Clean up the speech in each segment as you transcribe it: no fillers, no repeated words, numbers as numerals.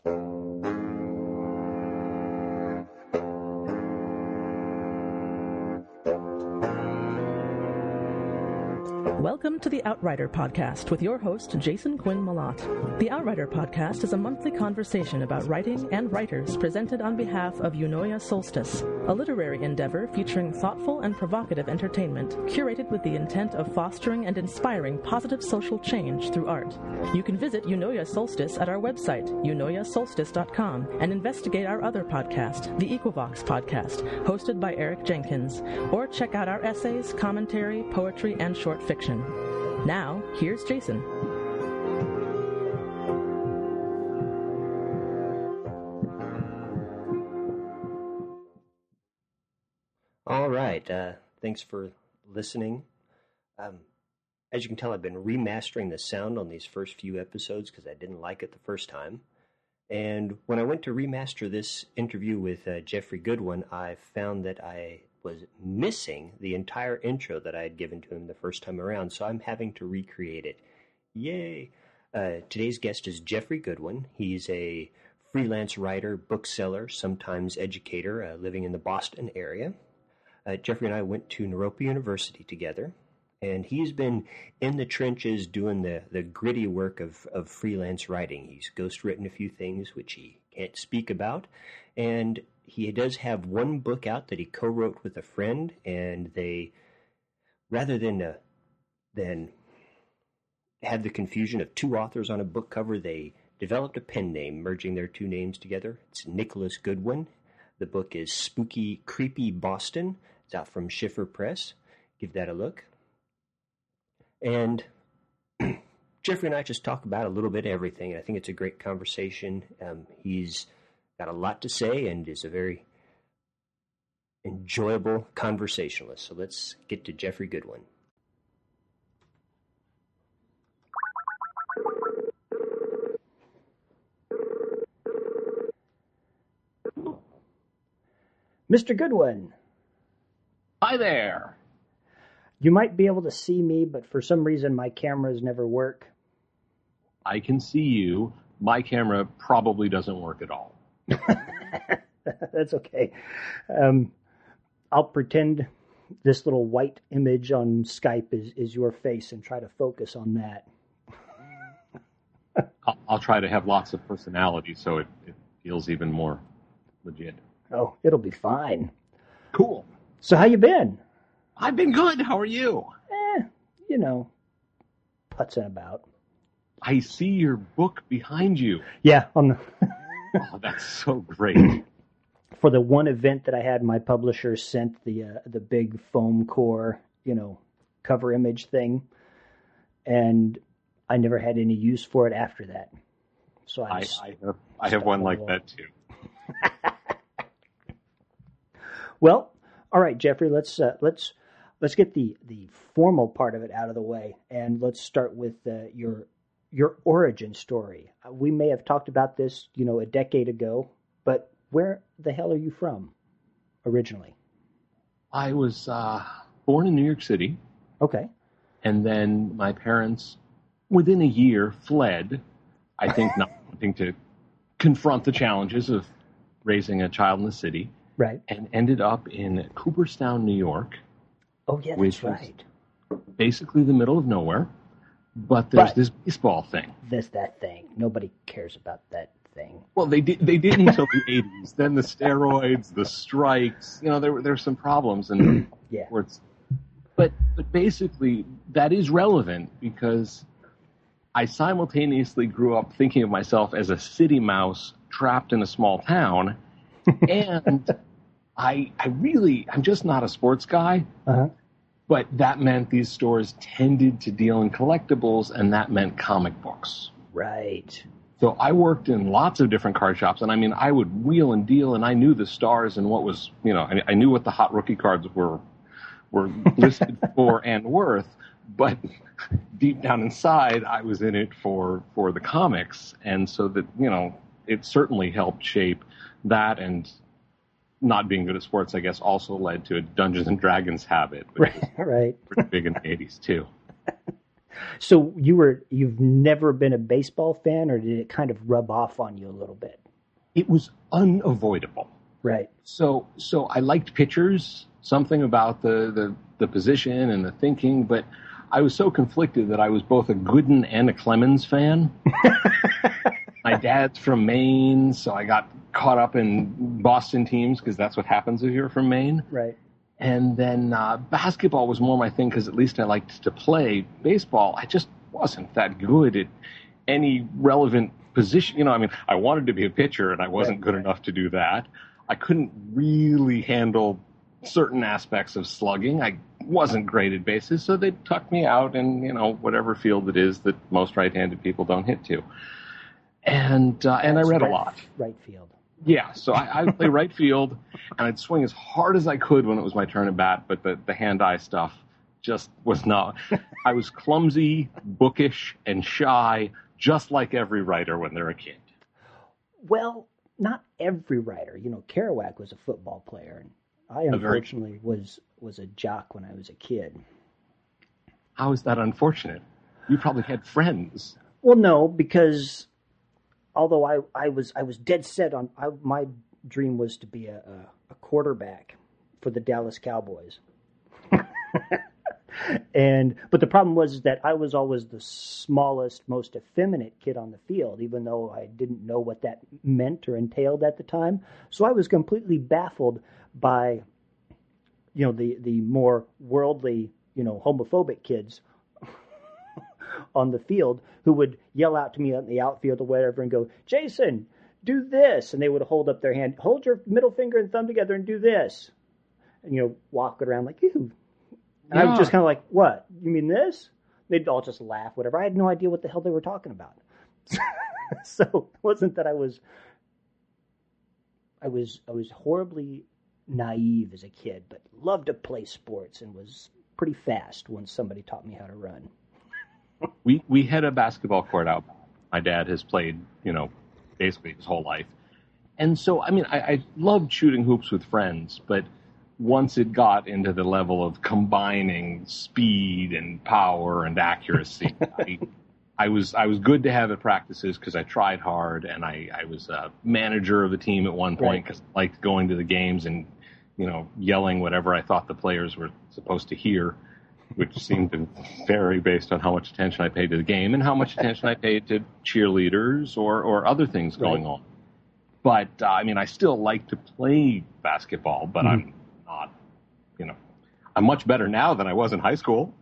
Welcome to the Outrider Podcast with your host, Jason Quinn Malott. The Outrider Podcast is a monthly conversation about writing and writers presented on behalf of Eunoia Solstice, a literary endeavor featuring thoughtful and provocative entertainment, curated with the intent of fostering and inspiring positive social change through art. You can visit Eunoia Solstice at our website, eunoiasolstice.com, and investigate our other podcast, the Equivox Podcast, hosted by Eric Jenkins, or check out our essays, commentary, poetry, and short fiction. Now, here's Jason. All right. Thanks for listening. As you can tell, I've been remastering the sound on these first few episodes because I didn't like it the first time. And when I went to remaster this interview with Jeffrey Goodwin, I found that I was missing the entire intro that I had given to him the first time around, so I'm having to recreate it. Yay! Today's guest is Jeffrey Goodwin. He's a freelance writer, bookseller, sometimes educator, living in the Boston area. Jeffrey and I went to Naropa University together, and he's been in the trenches doing the gritty work of freelance writing. He's ghostwritten a few things which he can't speak about, and he does have one book out that he co-wrote with a friend, and they, rather than have the confusion of two authors on a book cover, they developed a pen name, merging their two names together. It's Nicholas Goodwin. The book is Spooky, Creepy Boston. It's out from Schiffer Press. Give that a look. And Jeffrey and I just talk about a little bit of everything. I think it's a great conversation. He's got a lot to say and is a very enjoyable conversationalist. So let's get to Jeffrey Goodwin. Mr. Goodwin. Hi there. You might be able to see me, but for some reason my cameras never work. I can see you. My camera probably doesn't work at all. That's okay. I'll pretend this little white image on Skype is your face and try to focus on that. I'll try to have lots of personality so it feels even more legit. Oh, it'll be fine. Cool. So how you been? I've been good. How are you? Putzing about. I see your book behind you. Yeah, on the... Oh, that's so great. For the one event that I had, my publisher sent the big foam core, cover image thing, and I never had any use for it after that. So I have one like that too. Well, all right, Jeffrey. Let's get the formal part of it out of the way, and let's start with your origin story. We may have talked about this, a decade ago, but where the hell are you from originally? I was born in New York City. Okay. And then my parents, within a year, fled, I think not wanting to confront the challenges of raising a child in the city. Right. And ended up in Cooperstown, New York. Oh, yeah, that's right. Basically the middle of nowhere. But there's this baseball thing. There's that thing. Nobody cares about that thing. Well, they did until the 80s. Then the steroids, the strikes. There were some problems. And yeah. But basically, that is relevant because I simultaneously grew up thinking of myself as a city mouse trapped in a small town. And I'm just not a sports guy. Uh-huh. But that meant these stores tended to deal in collectibles, and that meant comic books. Right. So I worked in lots of different card shops, and I would wheel and deal, and I knew the stars and what was, I knew what the hot rookie cards were listed for and worth, but deep down inside, I was in it for the comics, and so that, it certainly helped shape that, and not being good at sports, I guess, also led to a Dungeons and Dragons habit, which was right. pretty big in the 80s, too. So you've never been a baseball fan, or did it kind of rub off on you a little bit? It was unavoidable. Right. So I liked pitchers, something about the position and the thinking, but I was so conflicted that I was both a Gooden and a Clemens fan. My dad's from Maine, so I got caught up in Boston teams because that's what happens if you're from Maine. Right. And then basketball was more my thing because at least I liked to play. Baseball, I just wasn't that good at any relevant position. You know, I mean, I wanted to be a pitcher, and I wasn't good enough to do that. I couldn't really handle certain aspects of slugging. I wasn't great at bases, so they tucked me out in, you know, whatever field it is that most right-handed people don't hit to. And I read a lot. Right field. Yeah, so I would play right field, and I'd swing as hard as I could when it was my turn at bat, but the hand-eye stuff just was not. I was clumsy, bookish, and shy, just like every writer when they're a kid. Well, not every writer. You know, Kerouac was a football player, and I unfortunately was a jock when I was a kid. How is that unfortunate? You probably had friends. Well, no, because although I was dead set on my dream was to be a quarterback for the Dallas Cowboys. But the problem was that I was always the smallest, most effeminate kid on the field, even though I didn't know what that meant or entailed at the time. So I was completely baffled by, you know, the more worldly, you know, homophobic kids on the field who would yell out to me in the outfield or whatever and go, "Jason, do this." And they would hold up their hand, "Hold your middle finger and thumb together and do this." And, you know, walk around like, "Ew." And I was just kind of like, "What? You mean this?" They'd all just laugh, whatever. I had no idea what the hell they were talking about. So it wasn't that I was horribly naive as a kid, but loved to play sports and was pretty fast once somebody taught me how to run. We had a basketball court out. My dad has played, you know, basically his whole life. And so, I mean, I loved shooting hoops with friends, but once it got into the level of combining speed and power and accuracy, I was good to have at practices because I tried hard, and I was a manager of the team at one point because I liked going to the games and, you know, yelling whatever I thought the players were supposed to hear, which seemed to vary based on how much attention I paid to the game and how much attention I paid to cheerleaders or other things going on. But, I mean, I still like to play basketball, but I'm not, you know, I'm much better now than I was in high school.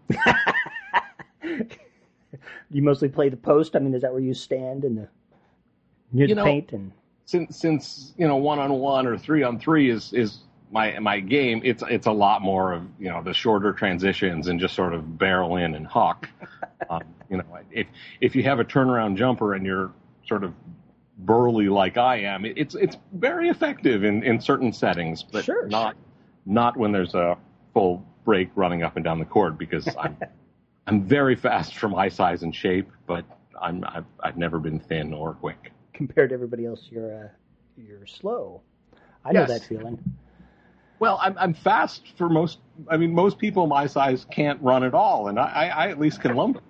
You mostly play the post? I mean, is that where you stand in near the paint? And since you know, 1-on-1 or 3-on-3 is my game, it's a lot more of, you know, the shorter transitions and just sort of barrel in and huck. You know, if you have a turnaround jumper and you're sort of burly like I am, it's very effective in certain settings, but not when there's a full break running up and down the court, because I'm very fast for my size and shape, but I've never been thin or quick. Compared to everybody else, you're slow. I know that feeling. Well, I'm fast for most. I mean, most people my size can't run at all, and I at least can lumber.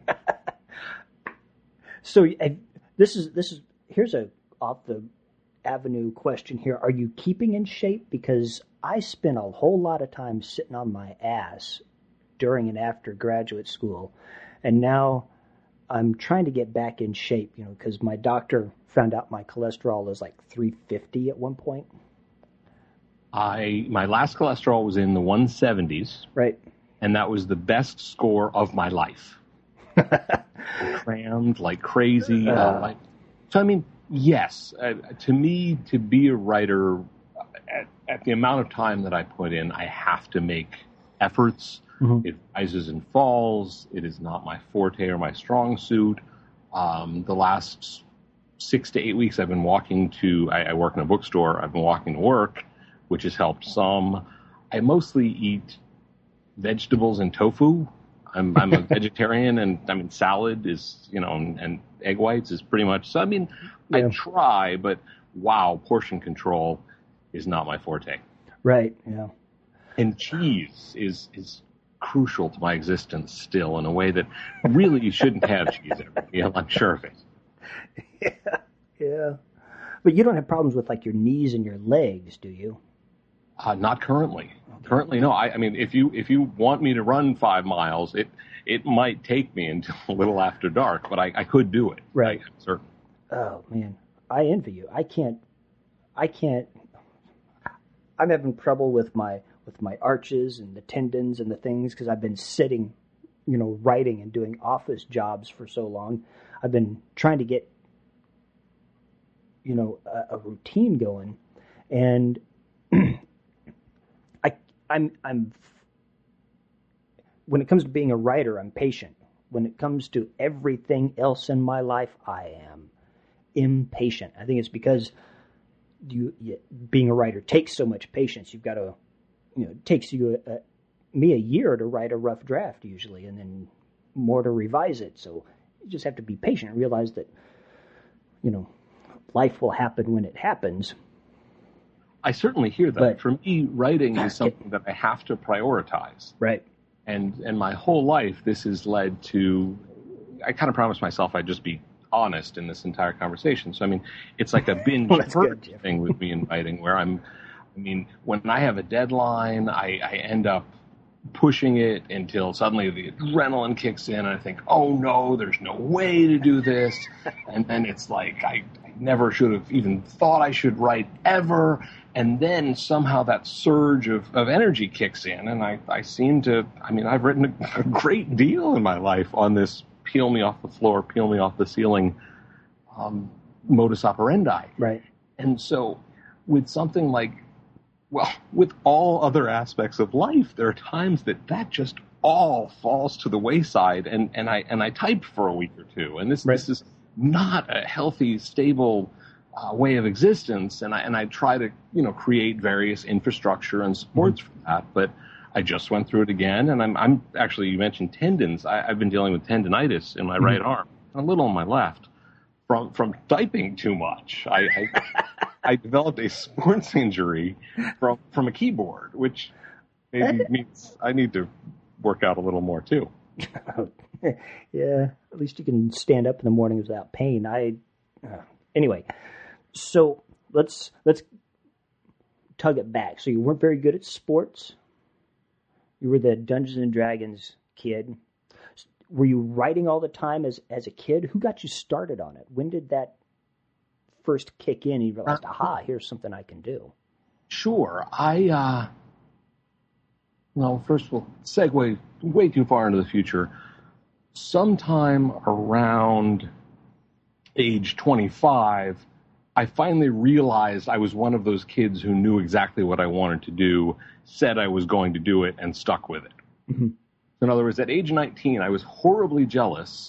So this is here's a off the avenue question here. Are you keeping in shape? Because I spent a whole lot of time sitting on my ass during and after graduate school, and now I'm trying to get back in shape. You know, because my doctor found out my cholesterol is like 350 at one point. My last cholesterol was in the 170s. Right. And that was the best score of my life. Crammed like crazy. So, I mean, yes, to me, to be a writer, at the amount of time that I put in, I have to make efforts. Mm-hmm. It rises and falls. It is not my forte or my strong suit. The last 6 to 8 weeks I've been walking to, I work in a bookstore, I've been walking to work, which has helped some. I mostly eat vegetables and tofu. I'm a vegetarian, and I mean, salad is, you know, and egg whites is pretty much, so I mean, I try, but wow, portion control is not my forte. Right, yeah. And cheese is crucial to my existence still in a way that really you shouldn't have cheese every meal. I'm sure of it. Yeah. But you don't have problems with like your knees and your legs, do you? Not currently. Okay. Currently, no. I mean, if you want me to run 5 miles, it might take me until a little after dark, but I could do it. Right. I'm certain. Oh man, I envy you. I can't. I'm having trouble with my arches and the tendons and the things because I've been sitting, writing and doing office jobs for so long. I've been trying to get, a routine going, and I'm when it comes to being a writer, I'm patient. When it comes to everything else in my life, I am impatient. I think it's because being a writer takes so much patience. You've got to, it takes me a year to write a rough draft usually, and then more to revise it. So you just have to be patient and realize that, life will happen when it happens. I certainly hear that. But for me, writing is something that I have to prioritize. Right. And my whole life, this has led to, I kind of promised myself I'd just be honest in this entire conversation. So, I mean, it's like a binge thing with me in writing where when I have a deadline, I end up pushing it until suddenly the adrenaline kicks in and I think, oh no, there's no way to do this. And then it's like, I never should have even thought I should write ever. And then somehow that surge of energy kicks in, and I seem to, I've written a great deal in my life on this peel me off the floor, peel me off the ceiling modus operandi. Right. And so with something like, with all other aspects of life, there are times that just all falls to the wayside, and I type for a week or two, and this is not a healthy, stable way of existence, and I try to create various infrastructure and supports for that. But I just went through it again, and I'm actually, you mentioned tendons. I've been dealing with tendinitis in my right arm and a little on my left from typing too much. I developed a sports injury from a keyboard, which maybe means I need to work out a little more too. Yeah, at least you can stand up in the morning without pain. Anyway, so let's tug it back. So you weren't very good at sports. You were the Dungeons and Dragons kid. Were you writing all the time as a kid? Who got you started on it? When did that first kick in and you realized, aha, here's something I can do? Sure. First we'll segue way too far into the future. Sometime around age 25, I finally realized I was one of those kids who knew exactly what I wanted to do, said I was going to do it, and stuck with it. Mm-hmm. In other words, at age 19, I was horribly jealous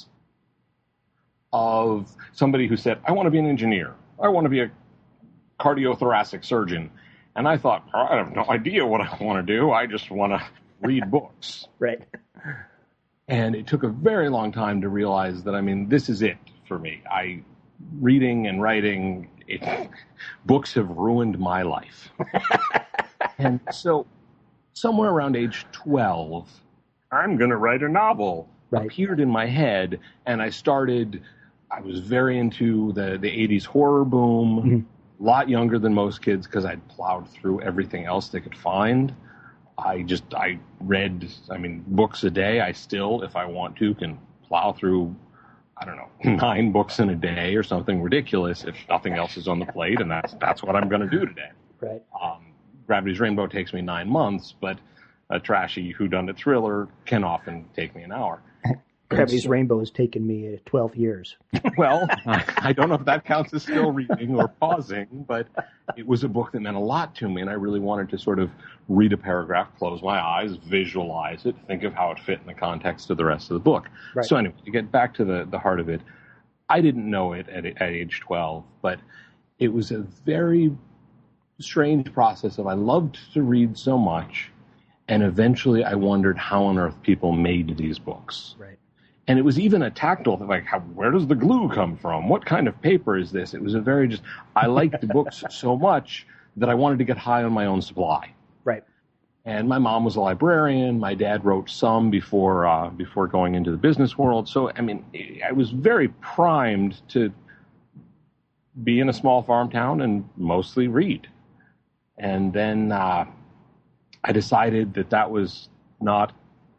of somebody who said, I want to be an engineer. I want to be a cardiothoracic surgeon. And I thought, I have no idea what I want to do. I just want to read books. Right. And it took a very long time to realize that, this is it for me. Reading and writing, books have ruined my life. And so somewhere around age 12, I'm going to write a novel, appeared in my head, and I was very into the 80s horror boom, a lot younger than most kids because I'd plowed through everything else they could find. I read, books a day. I still, if I want to, can plow through, 9 books in a day or something ridiculous if nothing else is on the plate, and that's what I'm going to do today. Right. Gravity's Rainbow takes me 9 months, but a trashy whodunit thriller can often take me an hour. Gravity's Rainbow has taken me 12 years. Well, I don't know if that counts as still reading or pausing, but it was a book that meant a lot to me, and I really wanted to sort of read a paragraph, close my eyes, visualize it, think of how it fit in the context of the rest of the book. Right. So anyway, to get back to the heart of it, I didn't know it at age 12, but it was a very strange process of I loved to read so much, and eventually I wondered how on earth people made these books. Right. And it was even a tactile thing, like, where does the glue come from? What kind of paper is this? It was I liked the books so much that I wanted to get high on my own supply. Right. And my mom was a librarian. My dad wrote some before going into the business world. So, I mean, I was very primed to be in a small farm town and mostly read. And then I decided that was not,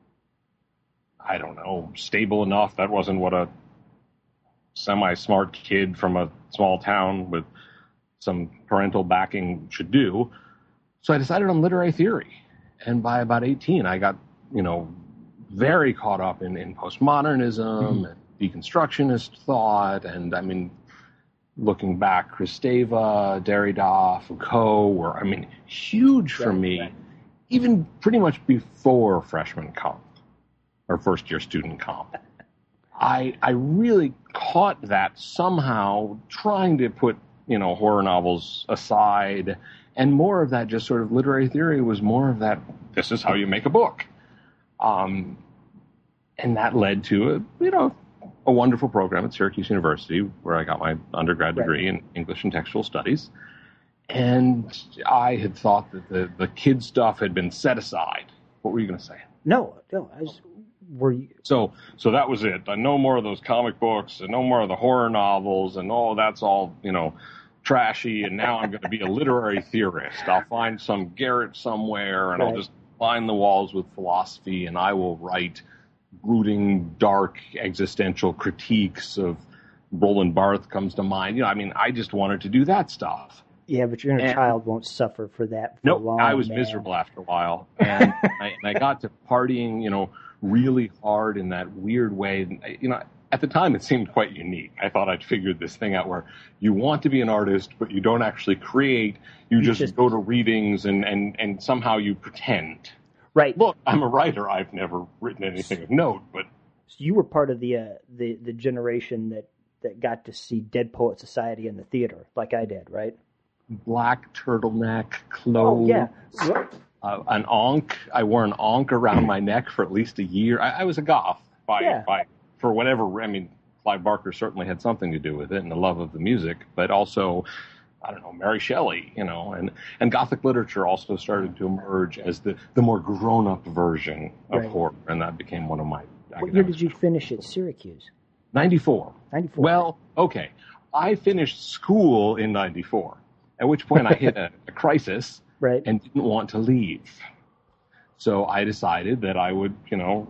I don't know, stable enough. That wasn't what a semi-smart kid from a small town with some parental backing should do. So I decided on literary theory. And by about 18, I got, very caught up in postmodernism and deconstructionist thought. And I mean, looking back, Kristeva, Derrida, Foucault were, huge for me, even pretty much before freshman comp or first year student comp. I really caught that somehow, trying to put, horror novels aside, and more of that just sort of literary theory was more of that, this is how you make a book. And that led to a wonderful program at Syracuse University where I got my undergrad degree in English and Textual Studies. And I had thought that the kid stuff had been set aside. What were you going to say? No. Were you? So that was it. No more of those comic books and no more of the horror novels and that's all, trashy. And now I'm going to be a literary theorist. I'll find some garret somewhere and I'll just line the walls with philosophy and I will write brooding, dark, existential critiques of Roland Barthes comes to mind. I just wanted to do that stuff. Yeah, but your inner child won't suffer for that for long. I was miserable after a while. And I got to partying, really hard in that weird way. At the time, it seemed quite unique. I thought I'd figured this thing out where you want to be an artist, but you don't actually create. You just go to readings and somehow you pretend. Right. Look, I'm a writer. I've never written anything of note, but so you were part of the generation that got to see Dead Poet Society in the theater, like I did, right? Black turtleneck clothes. Oh yeah. An ankh. I wore an ankh around my neck for at least a year. I was a goth for whatever. Clive Barker certainly had something to do with it, and the love of the music, but also, I don't know, Mary Shelley, and Gothic literature also started to emerge as the more grown-up version of horror, and that became one of my. What year did you finish at Syracuse? 94. 94. Well, okay. I finished school in 94, at which point I hit a crisis and didn't want to leave. So I decided that I would,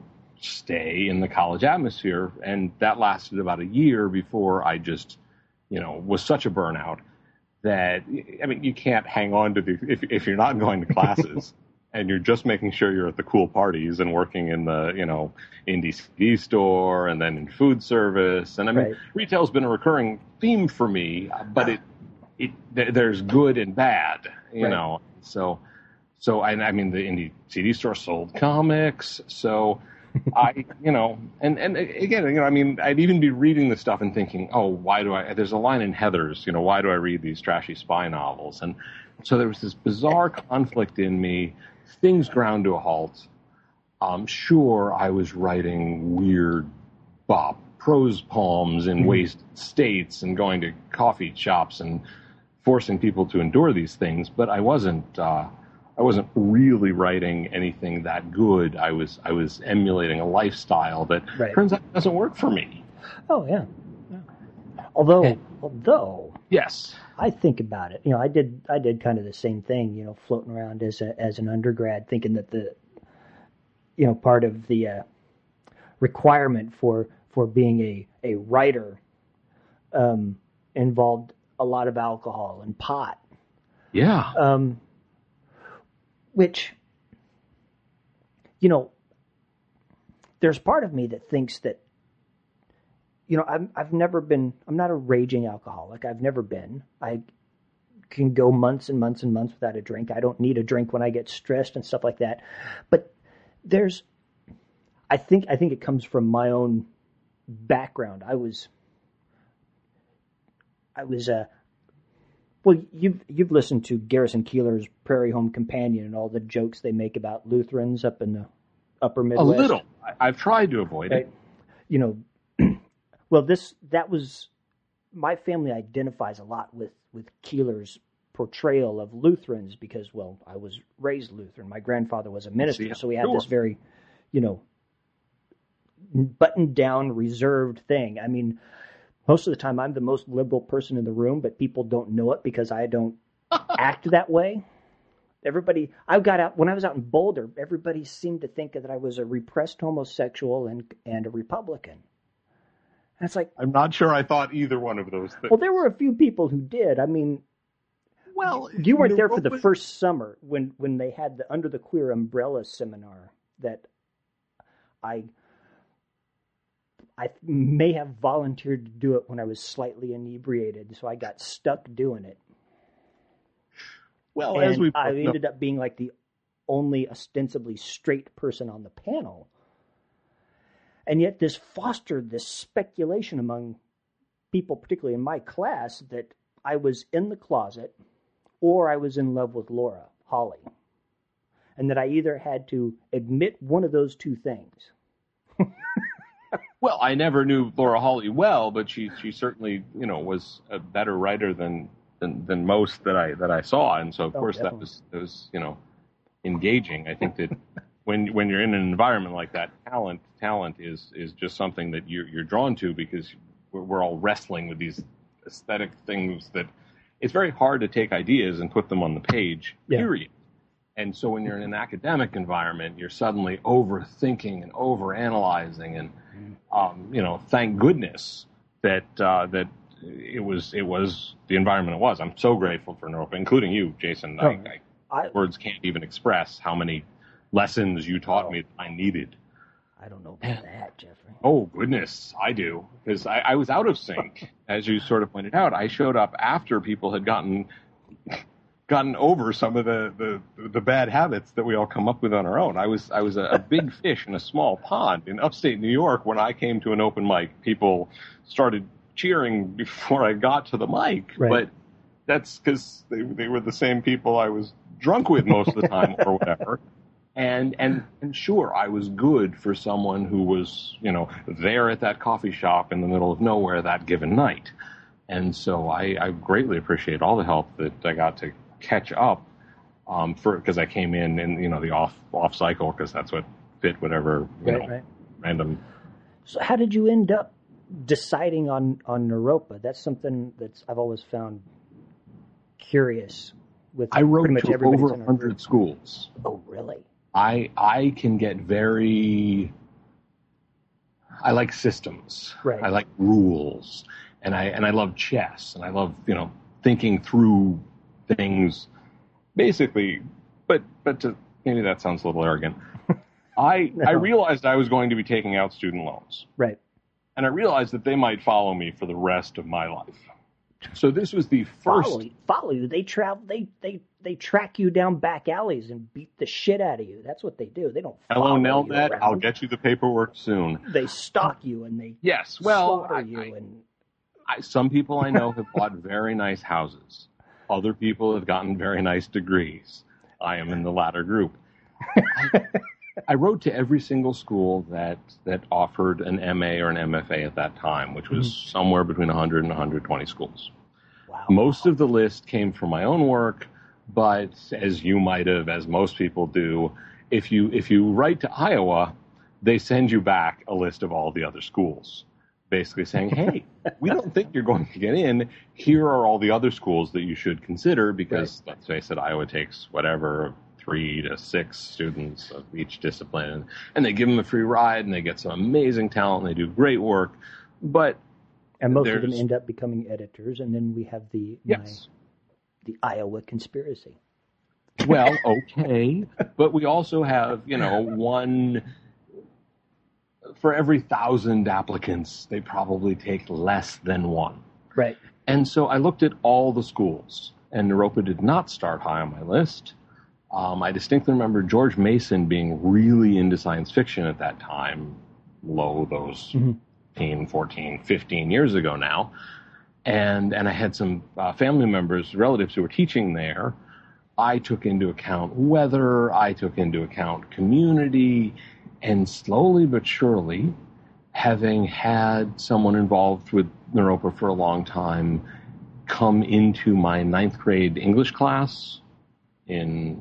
stay in the college atmosphere, and that lasted about a year before I just, was such a burnout that, you can't hang on to if you're not going to classes and you're just making sure you're at the cool parties and working in the, indie CD store and then in food service. And retail's been a recurring theme for me, but there's good and bad, you know. So the indie CD store sold comics. So I, and again, I'd even be reading this stuff and thinking, there's a line in Heathers, why do I read these trashy spy novels? And so there was this bizarre conflict in me. Things ground to a halt. Sure, I was writing weird bop prose poems in waste states and going to coffee shops and forcing people to endure these things, but I wasn't really writing anything that good. I was emulating a lifestyle that turns out doesn't work for me. Oh yeah. Although yes, I think about it. I did kind of the same thing. Floating around as an undergrad, thinking that the part of the requirement for being a writer involved a lot of alcohol and pot. Yeah. Which, there's part of me that thinks that, I'm not a raging alcoholic. I've never been. I can go months and months and months without a drink. I don't need a drink when I get stressed and stuff like that. But I think it comes from my own background. Well, you've listened to Garrison Keillor's Prairie Home Companion and all the jokes they make about Lutherans up in the upper Midwest. A little. I've tried to avoid it. Well, that was my family identifies a lot with Keillor's portrayal of Lutherans because, well, I was raised Lutheran. My grandfather was a minister, so we had this very, buttoned down, reserved thing. I mean, most of the time I'm the most liberal person in the room, but people don't know it because I don't act that way. Everybody, when I was out in Boulder, everybody seemed to think that I was a repressed homosexual and a Republican. And it's like, I'm not sure I thought either one of those things. Well, there were a few people who did. I mean, well, you weren't there for the first summer when they had the Under the Queer Umbrella seminar that I may have volunteered to do it when I was slightly inebriated, so I got stuck doing it. Well, and I ended up being like the only ostensibly straight person on the panel. And yet this fostered this speculation among people, particularly in my class, that I was in the closet or I was in love with Laura Holly. And that I either had to admit one of those two things. Well, I never knew Laura Holly well, but she certainly, was a better writer than most that I saw. And so, of course, definitely. that was engaging. I think that when you're in an environment like that, talent is just something that you're drawn to because we're all wrestling with these aesthetic things that it's very hard to take ideas and put them on the page, period. And so when you're in an academic environment, you're suddenly overthinking and overanalyzing, and thank goodness that it was the environment it was. I'm so grateful for Naropa, including you, Jason. Words can't even express how many lessons you taught me that I needed. I don't know about that, Jeffrey. Oh, goodness, I do. Because I was out of sync, as you sort of pointed out. I showed up after people had gotten over some of the bad habits that we all come up with on our own. I was a big fish in a small pond in upstate New York. When I came to an open mic, people started cheering before I got to the mic. Right. But that's because they were the same people I was drunk with most of the time or whatever. And sure, I was good for someone who was, there at that coffee shop in the middle of nowhere that given night. And so I greatly appreciate all the help that I got to catch up because I came in the off cycle because that's what fit whatever random. So how did you end up deciding on Naropa? That's something that I've always found curious. I wrote pretty much to over 100 schools. Oh, really? I can get I like systems. Right. I like rules. And I love chess, and I love, thinking through things basically, but maybe that sounds a little arrogant. I realized I was going to be taking out student loans. Right. And I realized that they might follow me for the rest of my life. So this was the first follow you. They travel. They track you down back alleys and beat the shit out of you. That's what they do. They don't. Hello, Nelnet. I'll get you the paperwork soon. They stalk you and they slaughter you. Some people I know have bought very nice houses. Other people have gotten very nice degrees. I am in the latter group. I wrote to every single school that offered an MA or an MFA at that time, which was somewhere between 100 and 120 schools. Wow. Most of the list came from my own work, but as you might have, as most people do, if you write to Iowa, they send you back a list of all the other schools, basically saying, hey, we don't think you're going to get in. Here are all the other schools that you should consider because, let's face it, Iowa takes 3 to 6 students of each discipline, and they give them a free ride, and they get some amazing talent, and they do great work. And most of them end up becoming editors, and then we have the Iowa conspiracy. Well, okay, but we also have, one for every 1,000 applicants, they probably take less than one. Right. And so I looked at all the schools, and Naropa did not start high on my list. I distinctly remember George Mason being really into science fiction at that time, those 14, 15 years ago now. And I had some family members, relatives who were teaching there. I took into account weather, I took into account community, and slowly but surely, having had someone involved with Naropa for a long time, come into my 9th grade English class in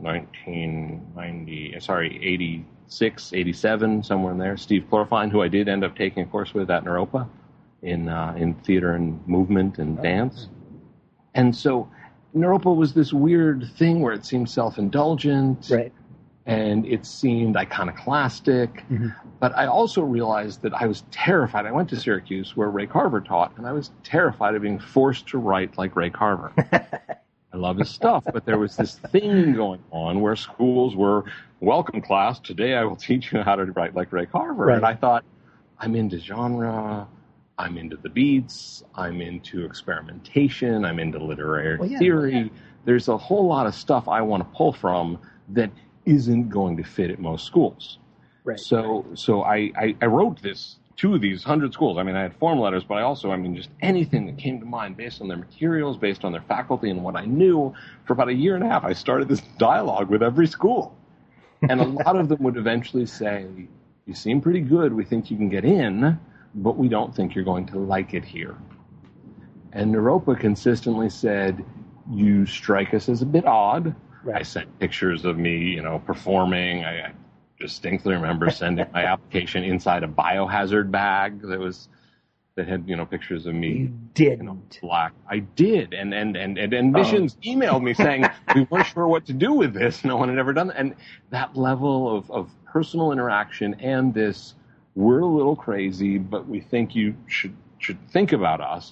86, 87, somewhere in there. Steve Chlorfine, who I did end up taking a course with at Naropa in theater and movement and dance. And so Naropa was this weird thing where it seemed self-indulgent. Right. And it seemed iconoclastic. Mm-hmm. But I also realized that I was terrified. I went to Syracuse where Ray Carver taught, and I was terrified of being forced to write like Ray Carver. I love his stuff, but there was this thing going on where schools were, welcome class, today I will teach you how to write like Ray Carver. Right. And I thought, I'm into genre, I'm into the beats, I'm into experimentation, I'm into literary theory. There's a whole lot of stuff I want to pull from that isn't going to fit at most schools. Right. So I wrote this to these 100 schools. I mean, I had form letters, but I also, just anything that came to mind based on their materials, based on their faculty and what I knew. For about a year and a half, I started this dialogue with every school. And a lot of them would eventually say, you seem pretty good. We think you can get in, but we don't think you're going to like it here. And Naropa consistently said, you strike us as a bit odd. Right. I sent pictures of me, performing. I distinctly remember sending my application inside a biohazard bag that had, pictures of me. You didn't. Black. I did. And Missions emailed me saying, we weren't sure what to do with this. No one had ever done that. And that level of personal interaction and this, we're a little crazy, but we think you should think about us.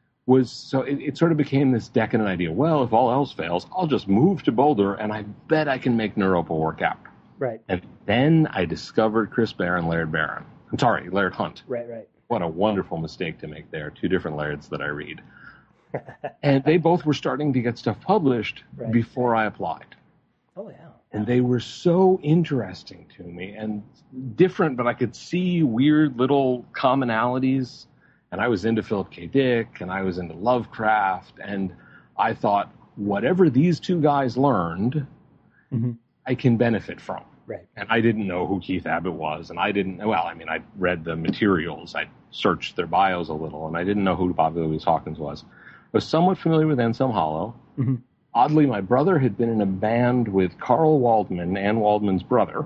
It sort of became this decadent idea. Well, if all else fails, I'll just move to Boulder, and I bet I can make Naropa work out. Right. And then I discovered Chris Bear and Laird Barron. I'm sorry, Laird Hunt. Right. What a wonderful mistake to make there. 2 different Lairds that I read. And they both were starting to get stuff published before I applied. Oh, yeah. And they were so interesting to me and different, but I could see weird little commonalities. And I was into Philip K. Dick, and I was into Lovecraft, and I thought, whatever these 2 guys learned, I can benefit from. Right. And I didn't know who Keith Abbott was, and I read the materials, I searched their bios a little, and I didn't know who Bobby Louise Hawkins was. I was somewhat familiar with Anselm Hollow. Mm-hmm. Oddly, my brother had been in a band with Carl Waldman, Ann Waldman's brother.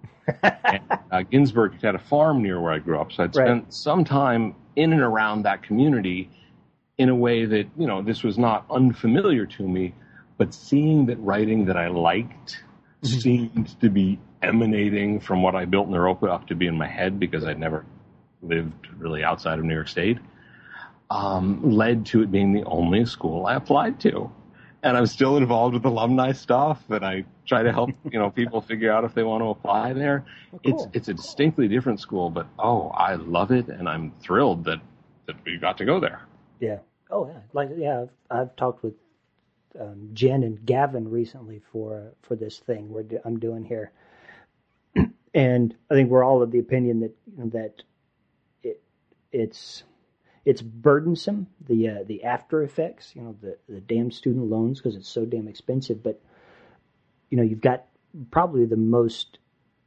And Ginsberg had a farm near where I grew up, so I'd spent some time in and around that community in a way that, this was not unfamiliar to me, but seeing that writing that I liked seemed to be emanating from what I built in Naropa up to be in my head because I'd never lived really outside of New York State, led to it being the only school I applied to. And I'm still involved with alumni stuff, and I try to help, people figure out if they want to apply there. Oh, cool. It's a distinctly different school, but, I love it, and I'm thrilled that we got to go there. Yeah. Oh, yeah. I've talked with Jen and Gavin recently for this thing I'm doing here. And I think we're all of the opinion that it's burdensome, the after effects, the damn student loans because it's so damn expensive. But, you've got probably the most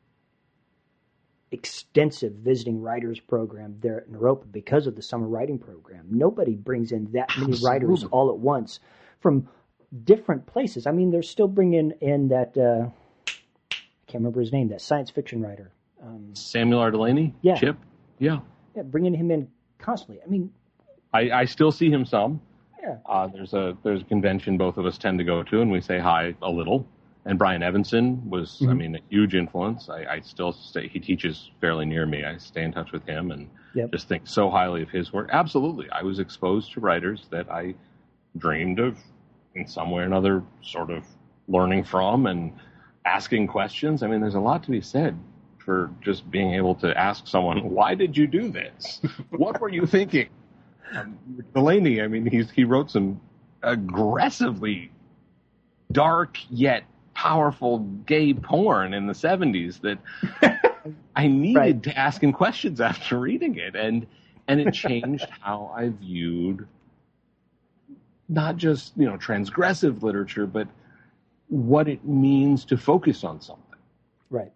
extensive visiting writers program there at Naropa because of the summer writing program. Nobody brings in that many writers all at once from different places. I mean, they're still bringing in that, I can't remember his name, that science fiction writer. Samuel R. Delaney? Yeah. Chip? Yeah. Yeah, bringing him in constantly. I mean, I still see him some. Yeah. There's a convention both of us tend to go to, and we say hi a little. And Brian Evanson was, a huge influence. I still stay. He teaches fairly near me. I stay in touch with him and just think so highly of his work. Absolutely, I was exposed to writers that I dreamed of in some way or another, sort of learning from and asking questions. I mean, there's a lot to be said for just being able to ask someone, why did you do this? What were you thinking? Delaney, he wrote some aggressively dark yet powerful gay porn in the 70s that I needed to ask him questions after reading it. And it changed how I viewed not just, transgressive literature, but what it means to focus on something. Right.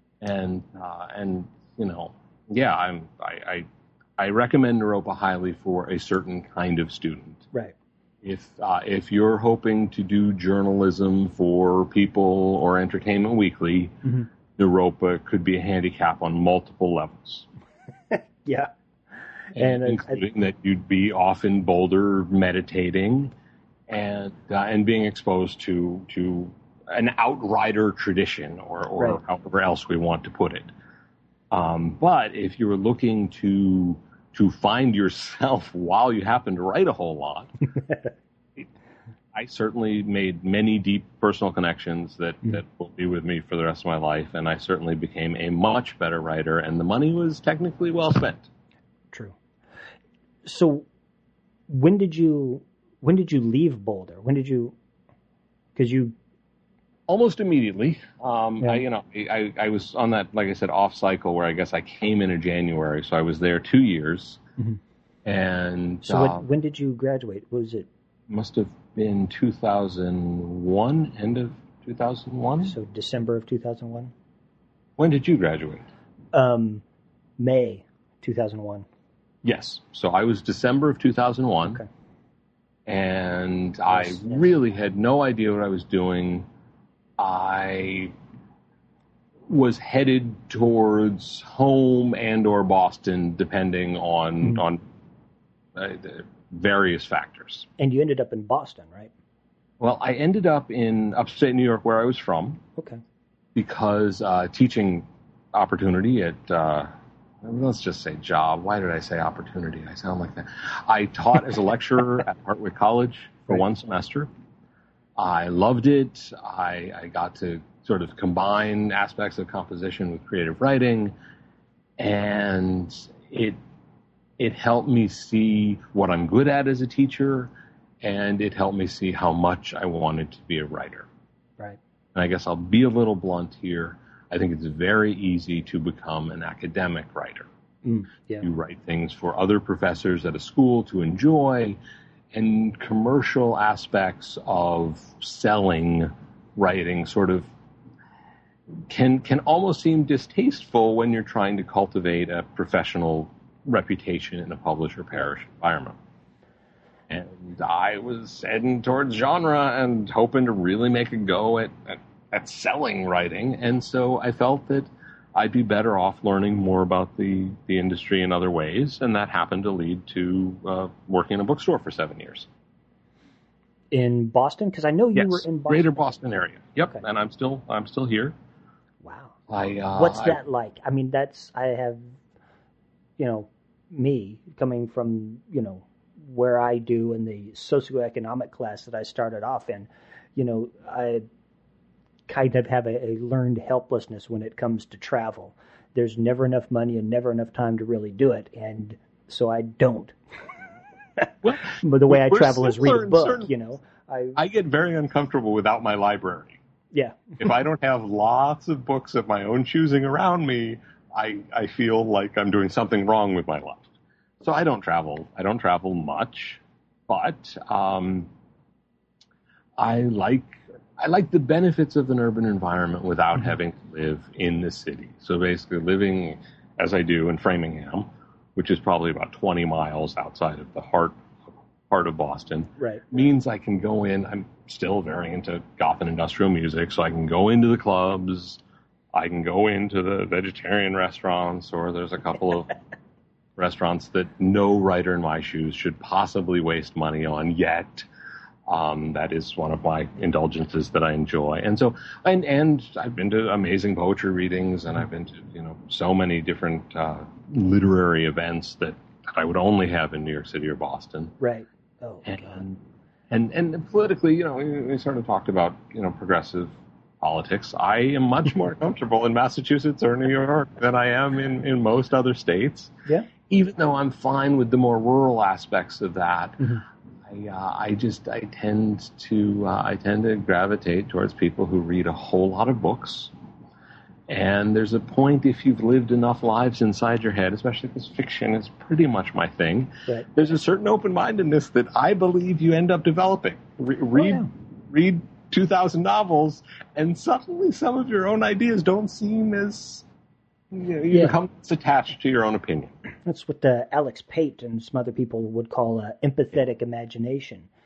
I recommend Naropa highly for a certain kind of student. Right. If you're hoping to do journalism for People or Entertainment Weekly, Mm-hmm. Naropa could be a handicap on multiple levels. Yeah. And including that you'd be off in Boulder meditating and being exposed to an outrider tradition or Right. however else we want to put it. But if you were looking to find yourself while you happen to write a whole lot, I certainly made many deep personal connections that will be with me for the rest of my life, and I certainly became a much better writer, and the money was technically well spent. True. So, when did you leave Boulder? Because you almost immediately. I was on that, like I said, off cycle where I guess I came in January, so I was there 2 years. Mm-hmm. And so when did you graduate? Was it? Must have been 2001, end of 2001. So December of 2001. When did you graduate? May 2001. Yes. So I was December of 2001. Okay. And I really had no idea what I was doing. I was headed towards home and or Boston, depending on the various factors. And you ended up in Boston, right? Well, I ended up in upstate New York, where I was from. Okay. Because teaching opportunity at, let's just say job. Why did I say opportunity? I sound like that. I taught as a lecturer at Hartwick College for one semester. I loved it. I got to sort of combine aspects of composition with creative writing, and it helped me see what I'm good at as a teacher, and it helped me see how much I wanted to be a writer. Right. And I guess I'll be a little blunt here. I think it's very easy to become an academic writer. Yeah. You write things for other professors at a school to enjoy, and commercial aspects of selling writing sort of can almost seem distasteful when you're trying to cultivate a professional reputation in a publisher parish environment. And I was heading towards genre and hoping to really make a go at selling writing. And so I felt that I'd be better off learning more about the industry in other ways. And that happened to lead to working in a bookstore for 7 years. In Boston? Because I know you were in Boston. Greater Boston area. Yep. Okay. And I'm still here. Wow. What's that like? I mean, I have, me coming from, where I do in the socioeconomic class that I started off in, I kind of have a learned helplessness when it comes to travel. There's never enough money and never enough time to really do it. And so I don't. Well, but the way I travel is read a book, I get very uncomfortable without my library. Yeah. If I don't have lots of books of my own choosing around me, I feel like I'm doing something wrong with my life. So I don't travel much, but I like the benefits of an urban environment without having to live in the city. So basically living, as I do, in Framingham, which is probably about 20 miles outside of the heart of Boston, right, means I can go in. I'm still very into goth and industrial music, so I can go into the clubs, I can go into the vegetarian restaurants, or there's a couple of restaurants that no writer in my shoes should possibly waste money on yet. That is one of my indulgences that I enjoy. And so, and I've been to amazing poetry readings, and I've been to, so many different literary events that I would only have in New York City or Boston. Right. Oh, God. And politically, we sort of talked about, progressive politics. I am much more comfortable in Massachusetts or New York than I am in most other states. Yeah. Even though I'm fine with the more rural aspects of that, I tend to gravitate towards people who read a whole lot of books. And there's a point, if you've lived enough lives inside your head, especially because fiction is pretty much my thing, right, there's a certain open-mindedness that I believe you end up developing. Read 2,000 novels, and suddenly some of your own ideas don't seem as... You become attached to your own opinion. That's what Alex Pate and some other people would call empathetic imagination.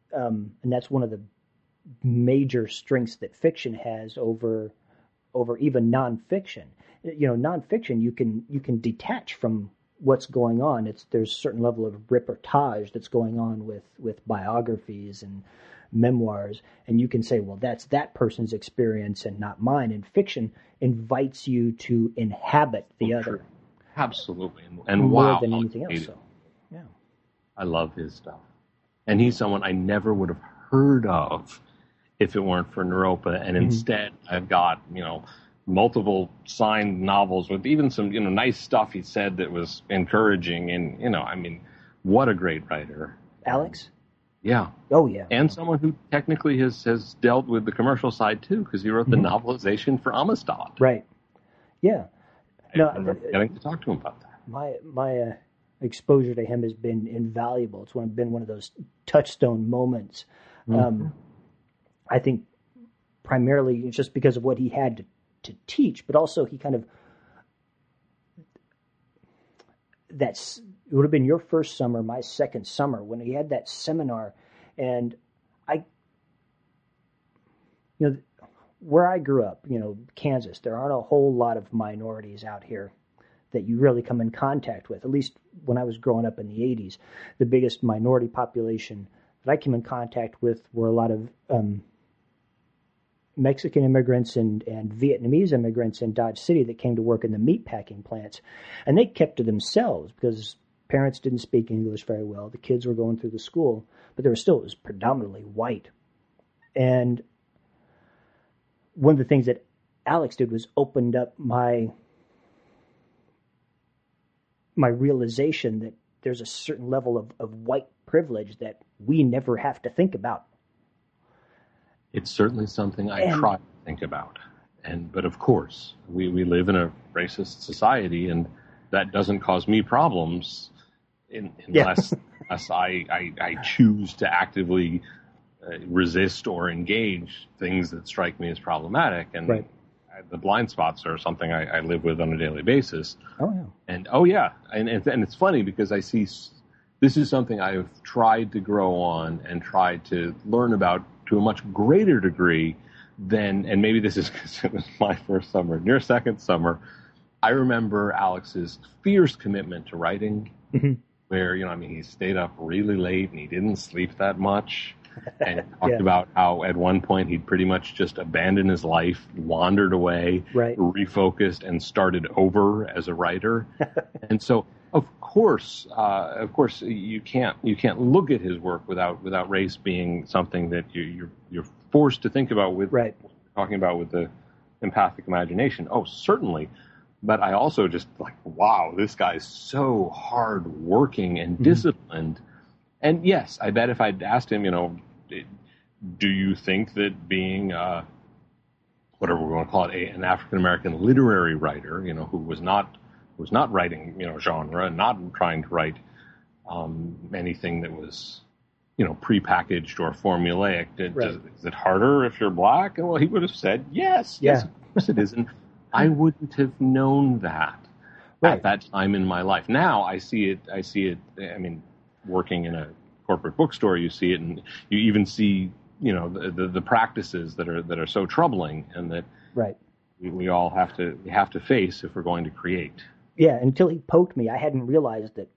and that's one of the major strengths that fiction has over even nonfiction. Nonfiction you can detach from what's going on. There's a certain level of reportage that's going on with biographies and memoirs, and you can say, well, that's that person's experience and not mine. And fiction invites you to inhabit the other. Absolutely, and more than anything else. So, yeah, I love his stuff, and he's someone I never would have heard of if it weren't for Naropa. And instead, I've got multiple signed novels with even some nice stuff he said that was encouraging, and what a great writer, Alex. Yeah. Oh, yeah. And someone who technically has dealt with the commercial side, too, because he wrote the novelization for Amistad. Right. Yeah. I remember getting to talk to him about that. My exposure to him has been invaluable. It's been one of those touchstone moments. I think primarily just because of what he had to teach, but also he kind of... It would have been your first summer, my second summer, when he had that seminar. And where I grew up, Kansas, there aren't a whole lot of minorities out here that you really come in contact with. At least when I was growing up in the 80s, the biggest minority population that I came in contact with were a lot of Mexican immigrants and Vietnamese immigrants in Dodge City that came to work in the meatpacking plants. And they kept to themselves because parents didn't speak English very well. The kids were going through the school, but it was predominantly white. And one of the things that Alex did was opened up my realization that there's a certain level of white privilege that we never have to think about. It's certainly something I try to think about. But of course, we live in a racist society, and that doesn't cause me problems unless I choose to actively resist or engage things that strike me as problematic. And the blind spots are something I live with on a daily basis. Oh, yeah. And it's funny because I see this is something I've tried to grow on and tried to learn about to a much greater degree than, and maybe this is because it was my first summer and your second summer, I remember Alex's fierce commitment to writing, where, he stayed up really late and he didn't sleep that much. And talked about how at one point he'd pretty much just abandoned his life, wandered away, refocused, and started over as a writer. And so, of course, you can't look at his work without race being something that you're forced to think about with talking about with the empathic imagination. Oh, certainly. But I also just wow, this guy's so hardworking and disciplined. And yes, I bet if I'd asked him, do you think that being whatever we're going to call it, an African American literary writer, who was not writing, genre, not trying to write anything that was, prepackaged or formulaic. Is it harder if you're black? And well, he would have said yes. Yes, of course it is. And I wouldn't have known that at that time in my life. Now I see it. I mean, working in a corporate bookstore, you see it, and you even see, the practices that are so troubling, and that we all have to face if we're going to create. Yeah, until he poked me, I hadn't realized that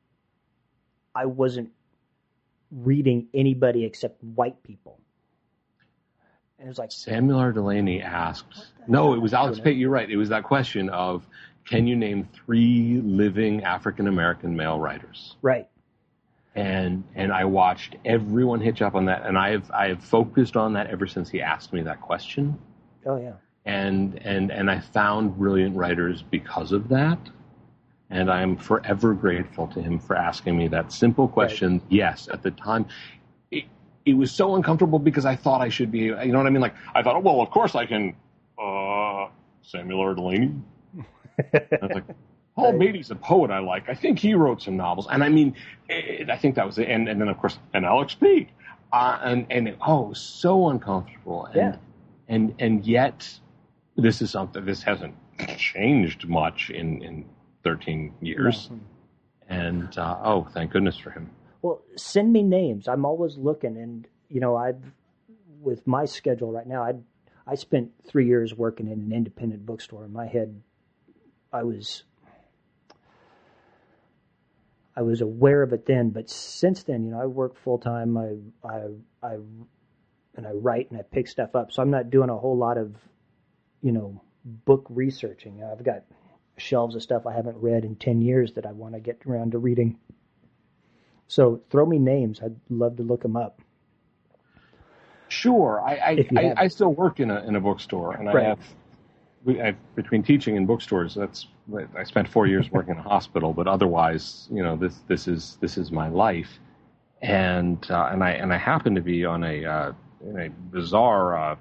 I wasn't reading anybody except white people. And it was like Samuel R. Delany asked. No, it was Alex Pate. You're right. It was that question of, can you name 3 living African American male writers? Right. And I watched everyone hitch up on that, and I have focused on that ever since he asked me that question. Oh yeah. And I found brilliant writers because of that. And I'm forever grateful to him for asking me that simple question. Yes, at the time, it was so uncomfortable because I thought I should be, you know what I mean? Like, I thought, well, of course I can, Samuel R. Delany. I was like, Paul Beatty's a poet I like. I think he wrote some novels. And I mean, I think that was it. And then, of course, and Alex Pate. So uncomfortable. And yet, this is something, this hasn't changed much in 13 years. And, thank goodness for him. Well, send me names. I'm always looking, and with my schedule right now, I spent 3 years working in an independent bookstore. In my head, I was aware of it then, but since then, I work full time. I write and I pick stuff up, so I'm not doing a whole lot of book researching. I've got shelves of stuff I haven't read in 10 years that I want to get around to reading. So throw me names. I'd love to look them up. Sure. I still work in a bookstore, and right. I between teaching and bookstores, I spent 4 years working in a hospital, but otherwise, this is my life, and I happen to be on a bizarre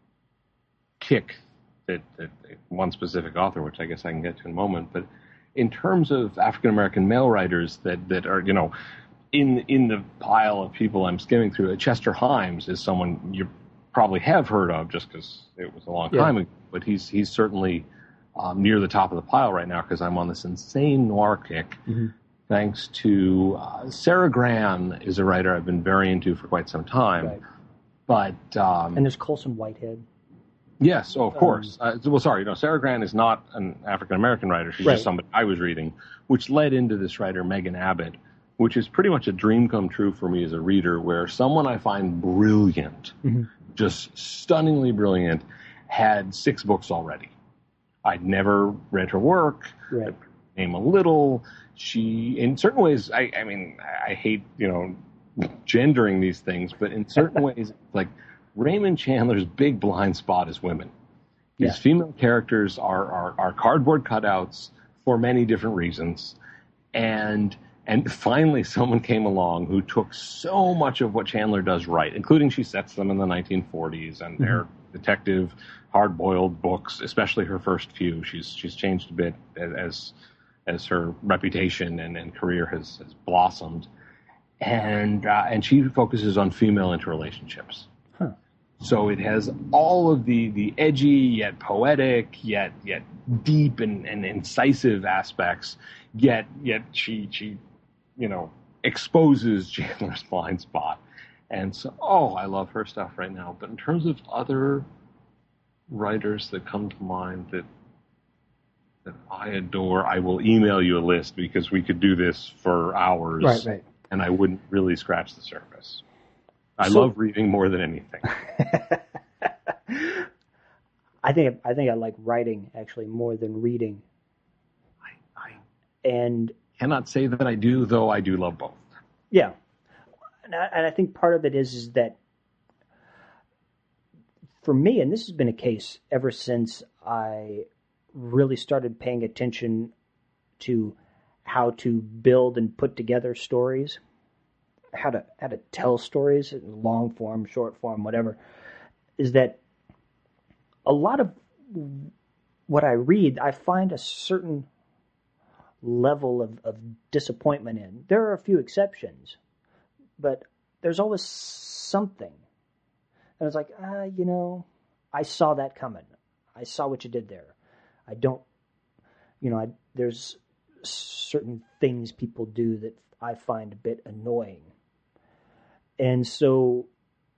kick that one specific author, which I guess I can get to in a moment, but in terms of African American male writers that are in the pile of people I'm skimming through, Chester Himes is someone you probably have heard of just because it was a long time ago, but he's certainly near the top of the pile right now because I'm on this insane noir kick. Mm-hmm. Thanks to Sarah Gran is a writer I've been very into for quite some time. Right. But and there's Colson Whitehead. Yes, of course. Sarah Gran is not an African-American writer. She's just somebody I was reading, which led into this writer, Megan Abbott, which is pretty much a dream come true for me as a reader, where someone I find brilliant, just stunningly brilliant, had 6 books already. I'd never read her work. Right. Name a little. She, in certain ways, I hate, gendering these things, but in certain ways, like Raymond Chandler's big blind spot is women. These female characters are cardboard cutouts for many different reasons. And finally someone came along who took so much of what Chandler does right, including she sets them in the 1940s and their detective, hard-boiled books, especially her first few. She's changed a bit as her reputation and career has blossomed. And she focuses on female interrelationships. Huh. So it has all of the edgy, yet poetic, yet deep and incisive aspects, yet she exposes Chandler's blind spot. And so, I love her stuff right now. But in terms of other writers that come to mind that I adore, I will email you a list because we could do this for hours. Right. And I wouldn't really scratch the surface. I love reading more than anything. I think I like writing actually more than reading. And cannot say that I do, though I do love both. Yeah. And I think part of it is that for me, and this has been a case ever since I really started paying attention to how to build and put together stories, how to tell stories in long form, short form, whatever, is that a lot of what I read, I find a certain level of disappointment in. There are a few exceptions, but there's always something. And it's like, I saw that coming. I saw what you did there. I don't, there's certain things people do that I find a bit annoying. And so,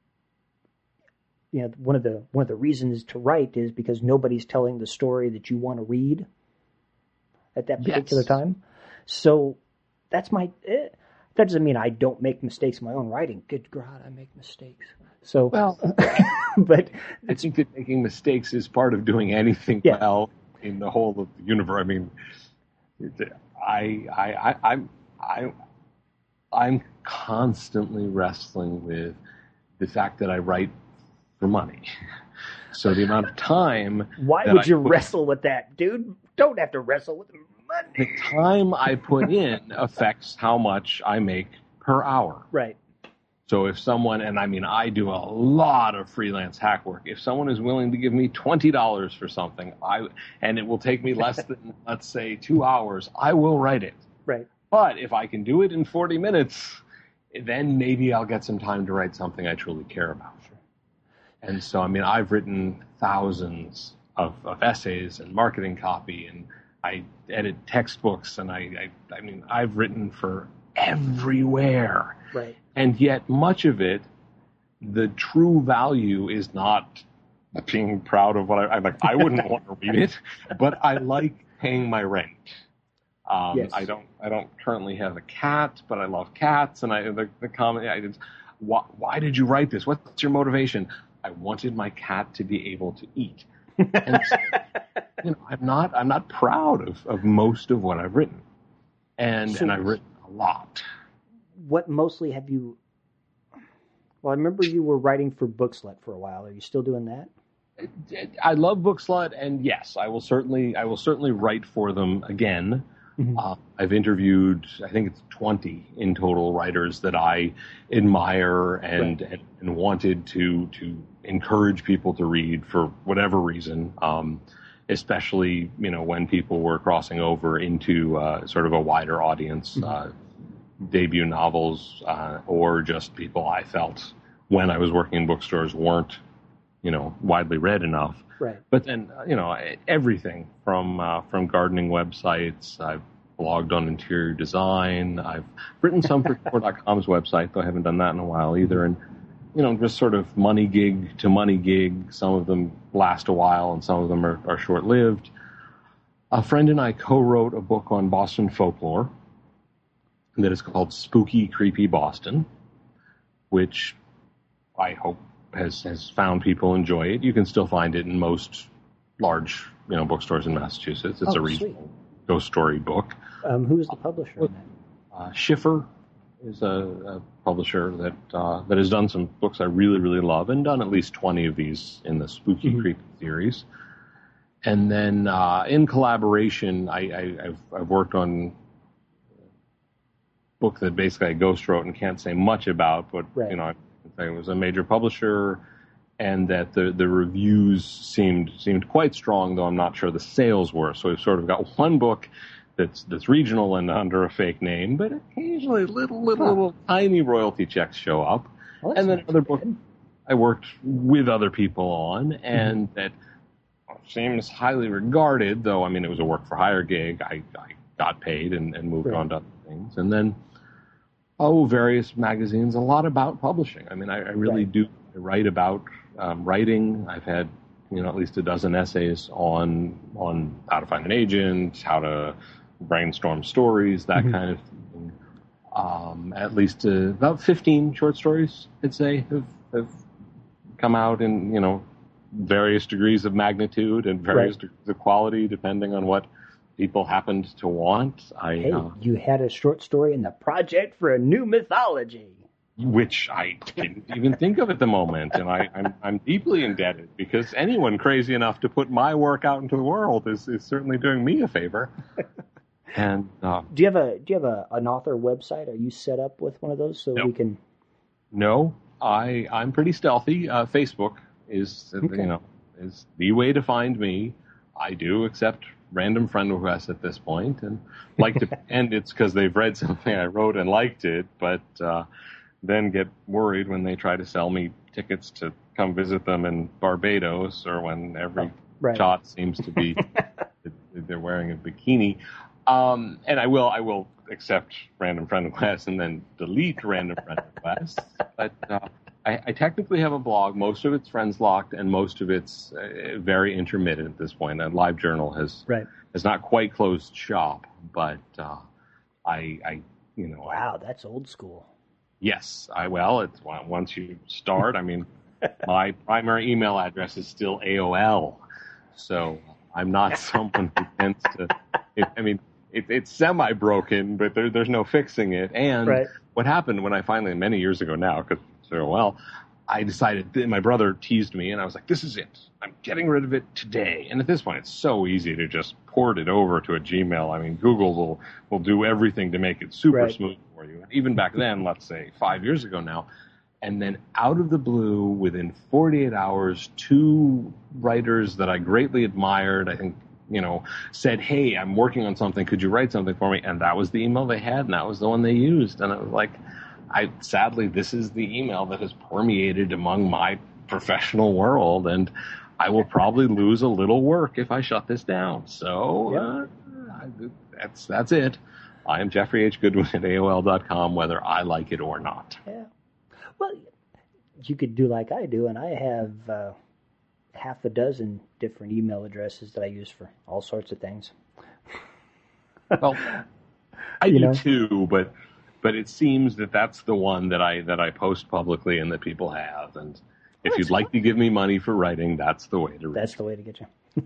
one of the reasons to write is because nobody's telling the story that you want to read at that particular time. So that's that doesn't mean I don't make mistakes in my own writing. Good God, I make mistakes. So, but I think that making mistakes is part of doing anything well in the whole of the universe. I mean, I'm constantly wrestling with the fact that I write for money. So the amount of time. Why would you wrestle with that, dude? Don't have to wrestle with money. The time I put in affects how much I make per hour. Right. So if someone, and I mean, I do a lot of freelance hack work. If someone is willing to give me $20 for something, and it will take me less than, let's say, 2 hours, I will write it. Right. But if I can do it in 40 minutes, then maybe I'll get some time to write something I truly care about. And so, I mean, I've written thousands of essays and marketing copy, and I edit textbooks, and I mean, I've written for everywhere. Right. And yet much of it, the true value is not being proud of what I like. I wouldn't want to read it, but I like paying my rent. Yes. I don't currently have a cat, but I love cats, and the comment. Why did you write this? What's your motivation? I wanted my cat to be able to eat. And I'm not proud of most of what I've written, and I've written a lot. What mostly have you? Well, I remember you were writing for Bookslut for a while. Are you still doing that? I love Bookslut, and yes, I will certainly write for them again. Mm-hmm. I've interviewed, I think it's 20 in total, writers that I admire and wanted to encourage people to read for whatever reason, especially when people were crossing over into sort of a wider audience, debut novels, or just people I felt when I was working in bookstores weren't widely read enough. Right. But then, everything from gardening websites. I've blogged on interior design. I've written some for Tor.com's website, though I haven't done that in a while either. And, just sort of money gig to money gig. Some of them last a while and some of them are short-lived. A friend and I co-wrote a book on Boston folklore that is called Spooky, Creepy Boston, which I hope has found people enjoy it. You can still find it in most large, bookstores in Massachusetts. It's a regional ghost story book. Who's the publisher on that? Schiffer is a publisher that has done some books I really, really love and done at least 20 of these in the Spooky Creepy series. And then in collaboration, I've worked on a book that basically I ghost wrote and can't say much about, but it was a major publisher, and that the reviews seemed quite strong, though I'm not sure the sales were. So we've sort of got one book that's regional and under a fake name, but occasionally little tiny royalty checks show up. Well, and then another book I worked with other people on, and that seems highly regarded, though, it was a work for hire gig. I got paid and moved on to other things. And then, various magazines, a lot about publishing. I really do write about writing. I've had, at least a dozen essays on how to find an agent, how to brainstorm stories, that kind of thing. At least about 15 short stories, I'd say, have come out in, various degrees of magnitude and various degrees of quality, depending on what people happened to want. You had a short story in the project for a new mythology, which I didn't even think of at the moment, and I'm deeply indebted, because anyone crazy enough to put my work out into the world is certainly doing me a favor. And do you have an author website? Are you set up with one of those we can? No, I'm pretty stealthy. Facebook is is the way to find me. I do accept random friend requests at this point, and like to pretend it's because they've read something I wrote and liked it, but then get worried when they try to sell me tickets to come visit them in Barbados, or when every shot seems to be they're wearing a bikini. And I will accept random friend requests and then delete random friend requests. But I technically have a blog. Most of it's friends locked, and most of it's very intermittent at this point. LiveJournal has not quite closed shop, but Wow, that's old school. Yes, it's once you start. My primary email address is still AOL, so I'm not someone who tends to. It's semi-broken, but there's no fixing it. And what happened when I finally, many years ago now, because I decided, my brother teased me, and I was like, this is it. I'm getting rid of it today. And at this point, it's so easy to just port it over to a Gmail. Google will do everything to make it super smooth for you. And even back then, let's say 5 years ago now, and then out of the blue, within 48 hours, 2 writers that I greatly admired, I think, said, hey, I'm working on something. Could you write something for me? And that was the email they had, and that was the one they used. And I was like, sadly, this is the email that has permeated among my professional world, and I will probably lose a little work if I shut this down. So that's it. I am Jeffrey H. Goodwin at AOL.com, whether I like it or not. Yeah. Well, you could do like I do, and I have half a dozen different email addresses that I use for all sorts of things. Well, I do too, but it seems that that's the one that I post publicly and that people have. And if you'd like to give me money for writing, that's the way to reach. That's the way to get you.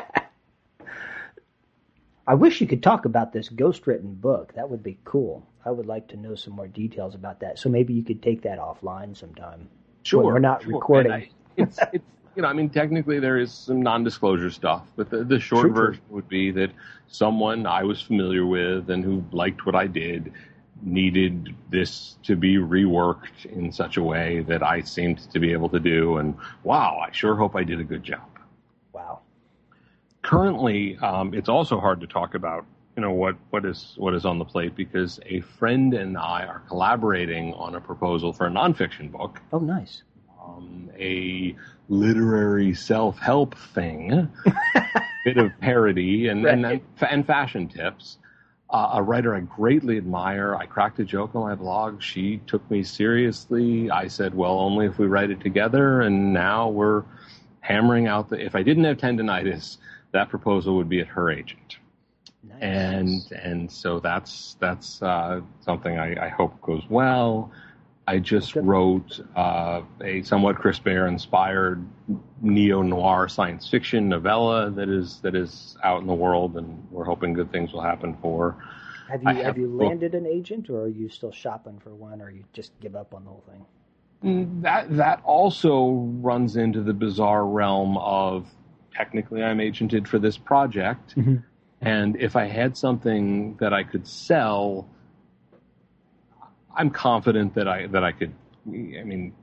I wish you could talk about this ghostwritten book. That would be cool. I would like to know some more details about that. So maybe you could take that offline sometime. Sure. When we're not recording. It's technically there is some non-disclosure stuff, but the short version would be that someone I was familiar with and who liked what I did needed this to be reworked in such a way that I seemed to be able to do. And wow, I sure hope I did a good job. Wow. Currently, it's also hard to talk about, what is on the plate, because a friend and I are collaborating on a proposal for a nonfiction book. Oh, nice. A literary self-help thing, bit of parody and fashion tips. A writer I greatly admire. I cracked a joke on my blog. She took me seriously. I said, well, only if we write it together. And now we're hammering out if I didn't have tendinitis, that proposal would be at her agent. Nice. And so that's something I hope goes well. I just wrote a somewhat Chris Bear-inspired neo-noir science fiction novella that is out in the world, and we're hoping good things will happen for. Have you landed an agent, or are you still shopping for one, or you just give up on the whole thing? That also runs into the bizarre realm of technically I'm agented for this project, and if I had something that I could sell, I'm confident that I could. I mean,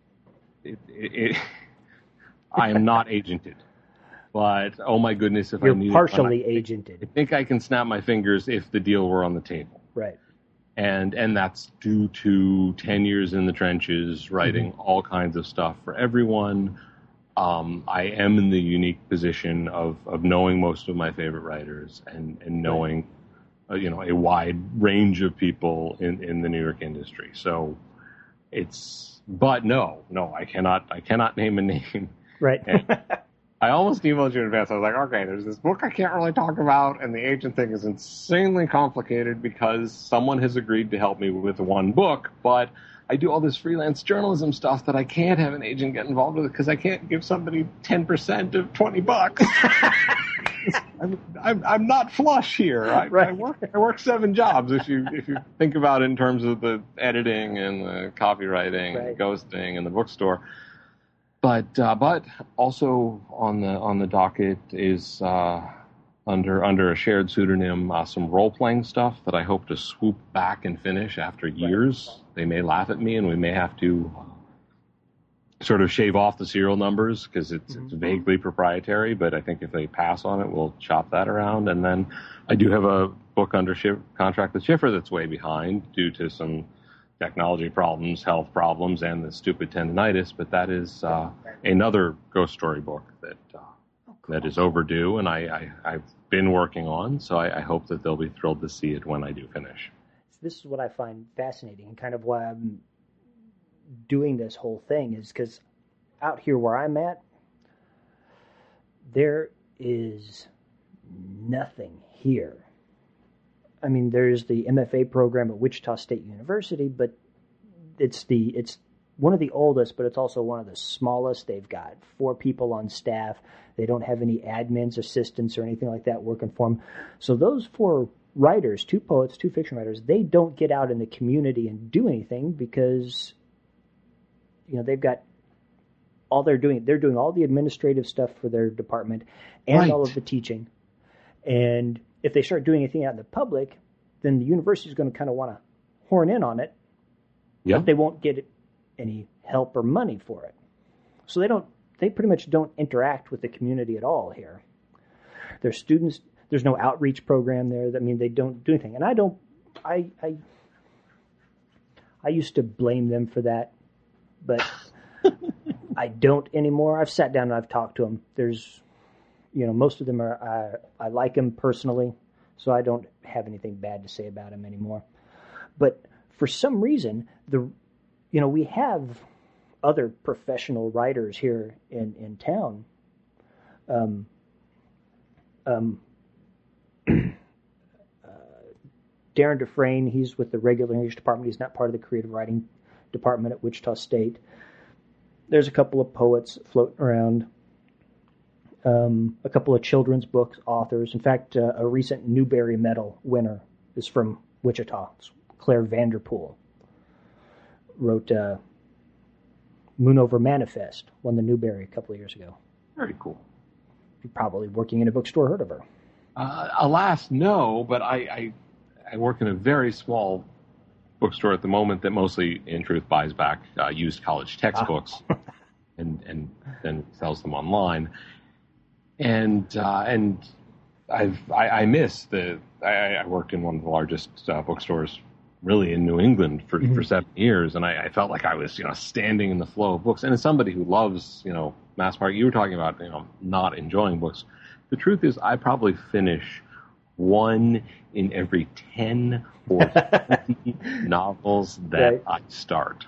I am not agented, but oh my goodness, if you're I need partially agented. I think I can snap my fingers if the deal were on the table. Right. And that's due to 10 years in the trenches, writing all kinds of stuff for everyone. I am in the unique position of knowing most of my favorite writers and knowing. A wide range of people in the New York industry. So but no, I cannot name a name. Right. I almost emailed you in advance. I was like, okay, there's this book I can't really talk about, and the agent thing is insanely complicated because someone has agreed to help me with one book, but I do all this freelance journalism stuff that I can't have an agent get involved with because I can't give somebody 10% of $20. I'm not flush here. I work 7 jobs if you think about it in terms of the editing and the copywriting, and ghosting, and the bookstore. But also on the docket is under a shared pseudonym some role playing stuff that I hope to swoop back and finish after years. They may laugh at me, and we may have to sort of shave off the serial numbers because it's vaguely proprietary, but I think if they pass on it, we'll chop that around. And then I do have a book under contract with Schiffer that's way behind due to some technology problems, health problems, and the stupid tendinitis, but that is another ghost story book that is overdue, and I've been working on, so I hope that they'll be thrilled to see it when I do finish. This is what I find fascinating, and kind of why I'm doing this whole thing is because out here where I'm at, there is nothing here. I mean, there's the MFA program at Wichita State University, but it's one of the oldest, but it's also one of the smallest. They've got 4 people on staff. They don't have any admins, assistants, or anything like that working for them. So those 4 writers, 2 poets, 2 fiction writers, they don't get out in the community and do anything because they've got all they're doing all the administrative stuff for their department and all of the teaching. And if they start doing anything out in the public, then the university is going to kind of want to horn in on it. Yeah. But they won't get any help or money for it. So they pretty much don't interact with the community at all here. Their students, there's no outreach program there. I mean, they don't do anything. And I used to blame them for that, but I don't anymore. I've sat down and I've talked to them. There's, most of them are, I like them personally. so I don't have anything bad to say about him anymore. But for some reason, we have other professional writers here in town. Darren Dufresne, he's with the regular English department. He's not part of the creative writing department at Wichita State. There's a couple of poets floating around, a couple of children's books authors. In fact, a recent Newbery Medal winner is from Wichita. It's Claire Vanderpool. Wrote Moon Over Manifest, won the Newbery a couple of years ago. Very cool. You're probably working in a bookstore, heard of her. Alas, no, but I work in a very small bookstore at the moment that mostly, in truth, buys back used college textbooks and then sells them online. And I miss I worked in one of the largest bookstores really in New England for 7 years, and I felt like I was standing in the flow of books. And as somebody who loves mass market, you were talking about not enjoying books. The truth is, I probably finish one in every 10 or 20 novels that I start.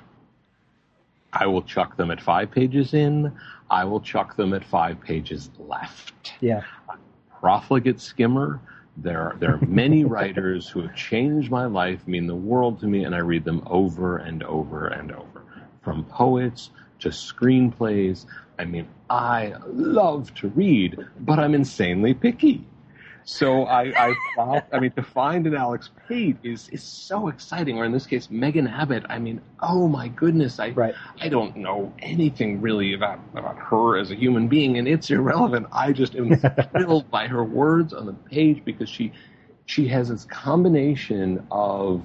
I will chuck them at 5 pages in. I will chuck them at 5 pages left. Yeah. Profligate skimmer. There are many writers who have changed my life, mean the world to me, and I read them over and over and over. From poets to screenplays. I mean, I love to read, but I'm insanely picky. So to find an Alex Pate is so exciting. Or in this case, Megan Abbott. I mean, oh my goodness, I don't know anything really about her as a human being, and it's irrelevant. I just am thrilled by her words on the page because she has this combination of,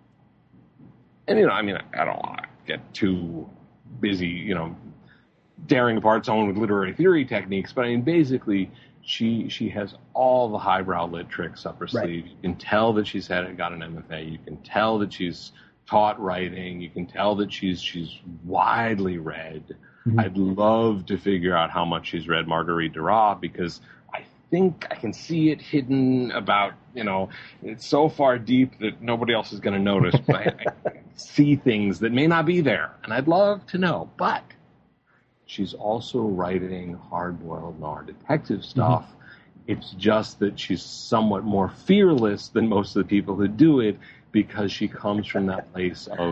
and I don't want to get too busy, tearing apart someone with literary theory techniques, but basically. She has all the highbrow lit tricks up her sleeve. You can tell that she's got an MFA. You can tell that she's taught writing. You can tell that she's widely read. Mm-hmm. I'd love to figure out how much she's read Marguerite Duras because I think I can see it hidden about, it's so far deep that nobody else is going to notice. But I see things that may not be there, and I'd love to know. But she's also writing hard-boiled noir detective stuff. Mm-hmm. It's just that she's somewhat more fearless than most of the people who do it because she comes from that place of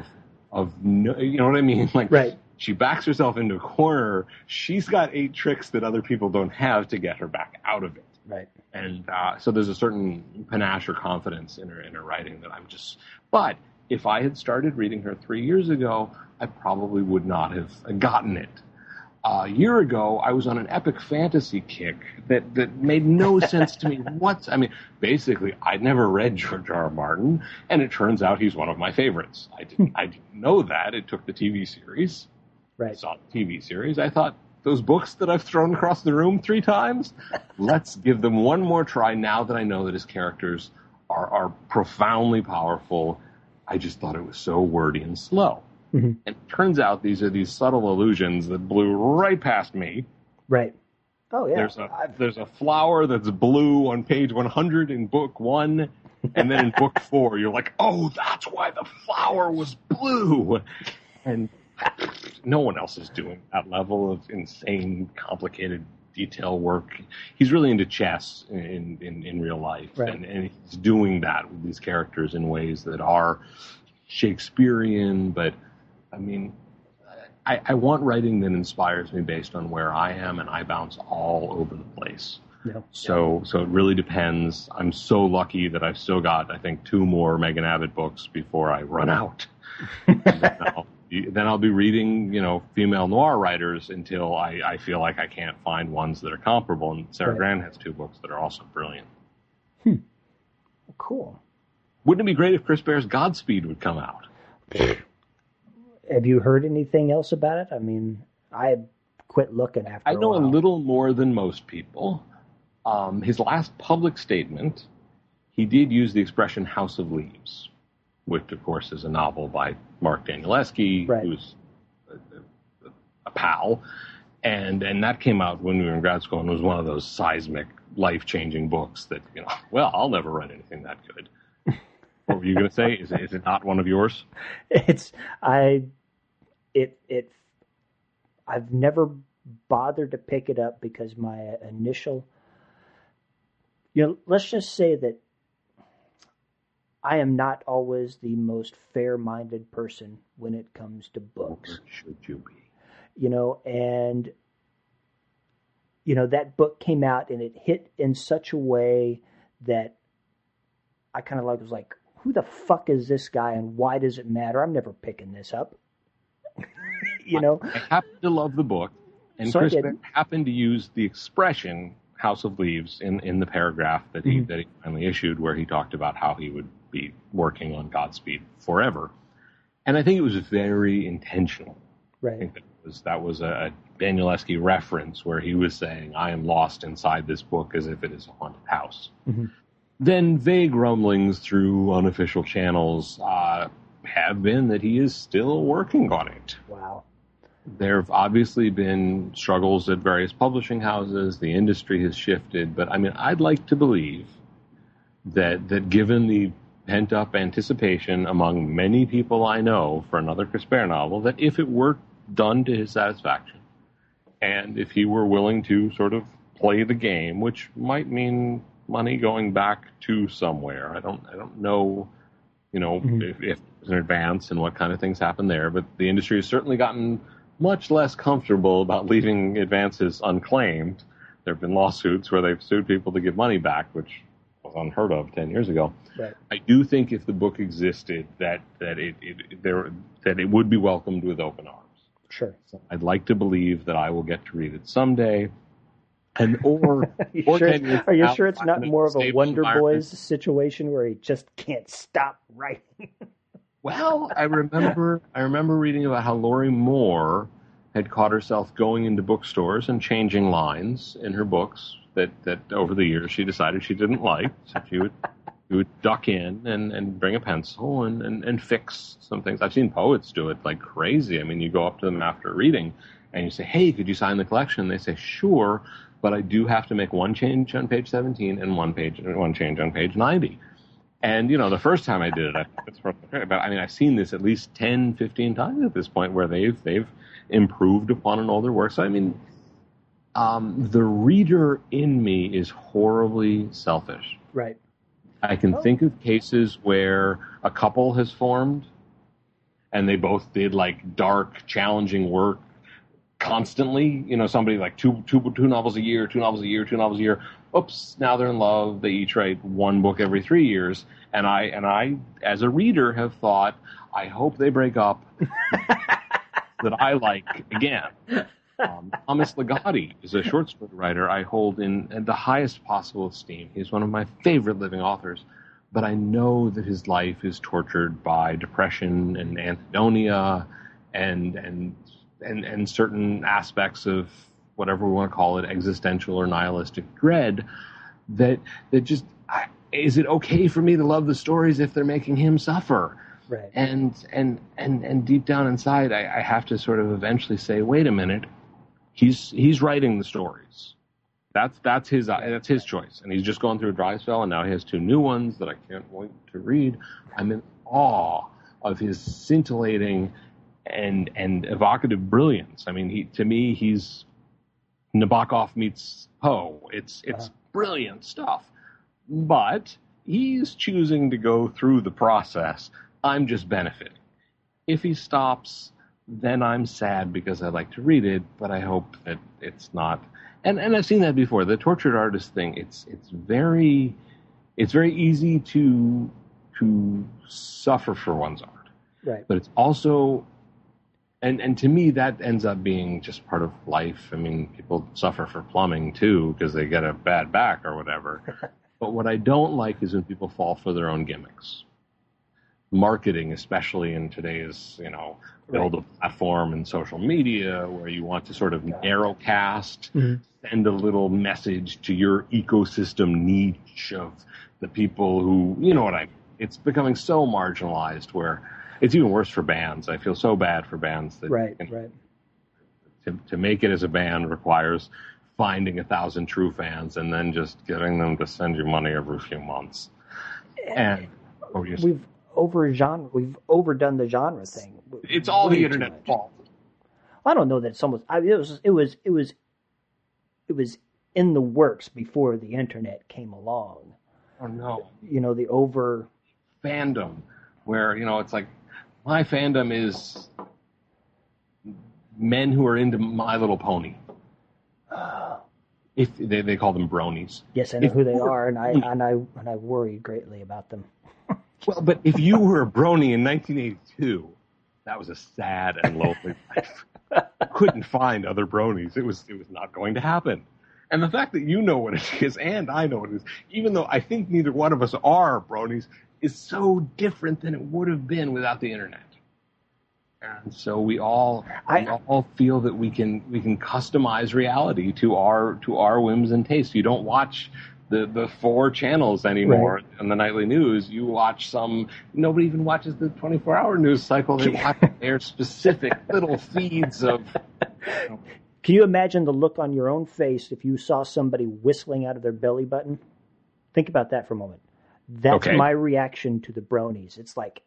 you know what I mean? She backs herself into a corner. She's got 8 tricks that other people don't have to get her back out of it. Right. And so there's a certain panache or confidence in her writing that but if I had started reading her 3 years ago, I probably would not have gotten it. A year ago, I was on an epic fantasy kick that made no sense to me. Basically, I'd never read George R. R. Martin, and it turns out he's one of my favorites. I didn't know that. It took the TV series. Right. I saw the TV series. I thought, those books that I've thrown across the room 3 times, let's give them one more try now that I know that his characters are profoundly powerful. I just thought it was so wordy and slow. Mm-hmm. And it turns out these are these subtle allusions that blew right past me. Right. Oh, yeah. There's a flower that's blue on page 100 in book 1, and then in book 4, you're like, oh, that's why the flower was blue. And no one else is doing that level of insane, complicated detail work. He's really into chess in real life, right. and he's doing that with these characters in ways that are Shakespearean, but I want writing that inspires me based on where I am, and I bounce all over the place. Yeah. So it really depends. I'm so lucky that I've still got, I think, 2 more Megan Abbott books before I run out. Then I'll be reading, female noir writers until I feel like I can't find ones that are comparable. And Sarah Grant has 2 books that are also brilliant. Cool. Wouldn't it be great if Chris Bear's Godspeed would come out? Have you heard anything else about it? I quit looking after I know a little more than most people. His last public statement, he did use the expression House of Leaves, which, of course, is a novel by Mark Danielewski, who's a pal. And that came out when we were in grad school and was one of those seismic life-changing books that, well, I'll never write anything that good. What were you going to say? Is it not one of yours? I've never bothered to pick it up because my initial, let's just say that I am not always the most fair-minded person when it comes to books. Or should you be? And that book came out and it hit in such a way that I kind of was like, who the fuck is this guy and why does it matter? I'm never picking this up. I happen to love the book, and So Chris happened to use the expression House of Leaves in the paragraph that he finally issued, where he talked about how he would be working on Godspeed forever. And I think it was very intentional. Right. I think that was a Danielewski reference where he was saying, I am lost inside this book as if it is a haunted house. Mm-hmm. Then vague rumblings through unofficial channels have been that he is still working on it. Wow. There have obviously been struggles at various publishing houses. The industry has shifted. But, I'd like to believe that given the pent-up anticipation among many people I know for another Chris Bear novel, that if it were done to his satisfaction, and if he were willing to sort of play the game, which might mean money going back to somewhere. I don't know, if there's an advance and what kind of things happen there, but the industry has certainly gotten much less comfortable about leaving advances unclaimed. There have been lawsuits where they've sued people to get money back, which was unheard of 10 years ago. Right. I do think if the book existed, that it would be welcomed with open arms. Sure. So I'd like to believe that I will get to read it someday. Are you sure it's not more of a Wonder Boys situation where he just can't stop writing? Well, I remember reading about how Lori Moore had caught herself going into bookstores and changing lines in her books that over the years she decided she didn't like. So she would duck in and bring a pencil and fix some things. I've seen poets do it like crazy. You go up to them after reading and you say, hey, could you sign the collection? And they say, sure, but I do have to make one change on page 17 and one change on page 90. And, the first time I did it, I've seen this at least 10, 15 times at this point where they've improved upon an older work. So, the reader in me is horribly selfish. Right. I can think of cases where a couple has formed and they both did dark, challenging work constantly. Somebody two novels a year, 2 novels a year, 2 novels a year. Oops, now they're in love. They each write one book every 3 years. And I, as a reader, have thought, I hope they break up that I like again. Thomas Ligotti is a short story writer I hold in the highest possible esteem. He's one of my favorite living authors, but I know that his life is tortured by depression and anhedonia and certain aspects of whatever we want to call it, existential or nihilistic dread. That just is it okay for me to love the stories if they're making him suffer? Right. And deep down inside, I have to sort of eventually say, wait a minute. He's writing the stories. That's his choice, and he's just going through a dry spell, and now he has 2 new ones that I can't wait to read. I'm in awe of his scintillating and evocative brilliance. To me, he's Nabokov meets Poe. It's brilliant stuff, but he's choosing to go through the process. I'm just benefiting. If he stops, then I'm sad because I like to read it, but I hope that it's not. And I've seen that before. The tortured artist thing. It's very easy to suffer for one's art. Right. But it's also, and to me that ends up being just part of life. People suffer for plumbing too because they get a bad back or whatever. But what I don't like is when people fall for their own gimmicks. Marketing, especially in today's, build a platform and social media where you want to sort of narrowcast, send a little message to your ecosystem niche of the people who, it's becoming so marginalized where it's even worse for bands. I feel so bad for bands that right. To make it as a band requires finding 1,000 true fans and then just getting them to send you money every few months. And we've overdone the genre thing. It's all the internet's fault. I don't know that it's almost. It was in the works before the internet came along. Oh no! The over fandom, where it's like my fandom is men who are into My Little Pony. If they call them bronies. Yes, I know who they are, and I worry greatly about them. Well, but if you were a brony in 1982, that was a sad and lonely life. You couldn't find other bronies. It was not going to happen. And the fact that you know what it is and I know what it is, even though I think neither one of us are bronies, is so different than it would have been without the internet. And so we all feel that we can customize reality to our whims and tastes. You don't watch the 4 channels anymore in the nightly news. You watch nobody even watches the 24-hour news cycle. They watch their specific little feeds of. Can you imagine the look on your own face if you saw somebody whistling out of their belly button? Think about that for a moment. That's my reaction to the bronies. It's like,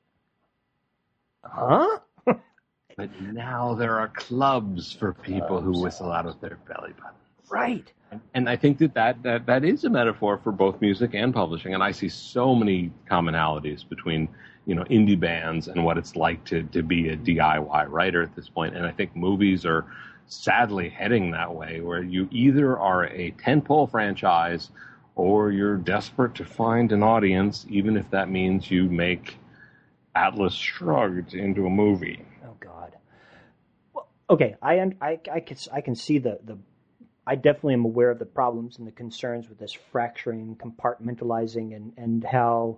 huh? But now there are clubs for people who whistle out of their belly buttons. Right. And I think that is a metaphor for both music and publishing. And I see so many commonalities between, indie bands and what it's like to be a DIY writer at this point. And I think movies are sadly heading that way, where you either are a tentpole franchise or you're desperate to find an audience, even if that means you make Atlas Shrugged into a movie. Oh God. Well, okay, I can see the I definitely am aware of the problems and the concerns with this fracturing, compartmentalizing, and how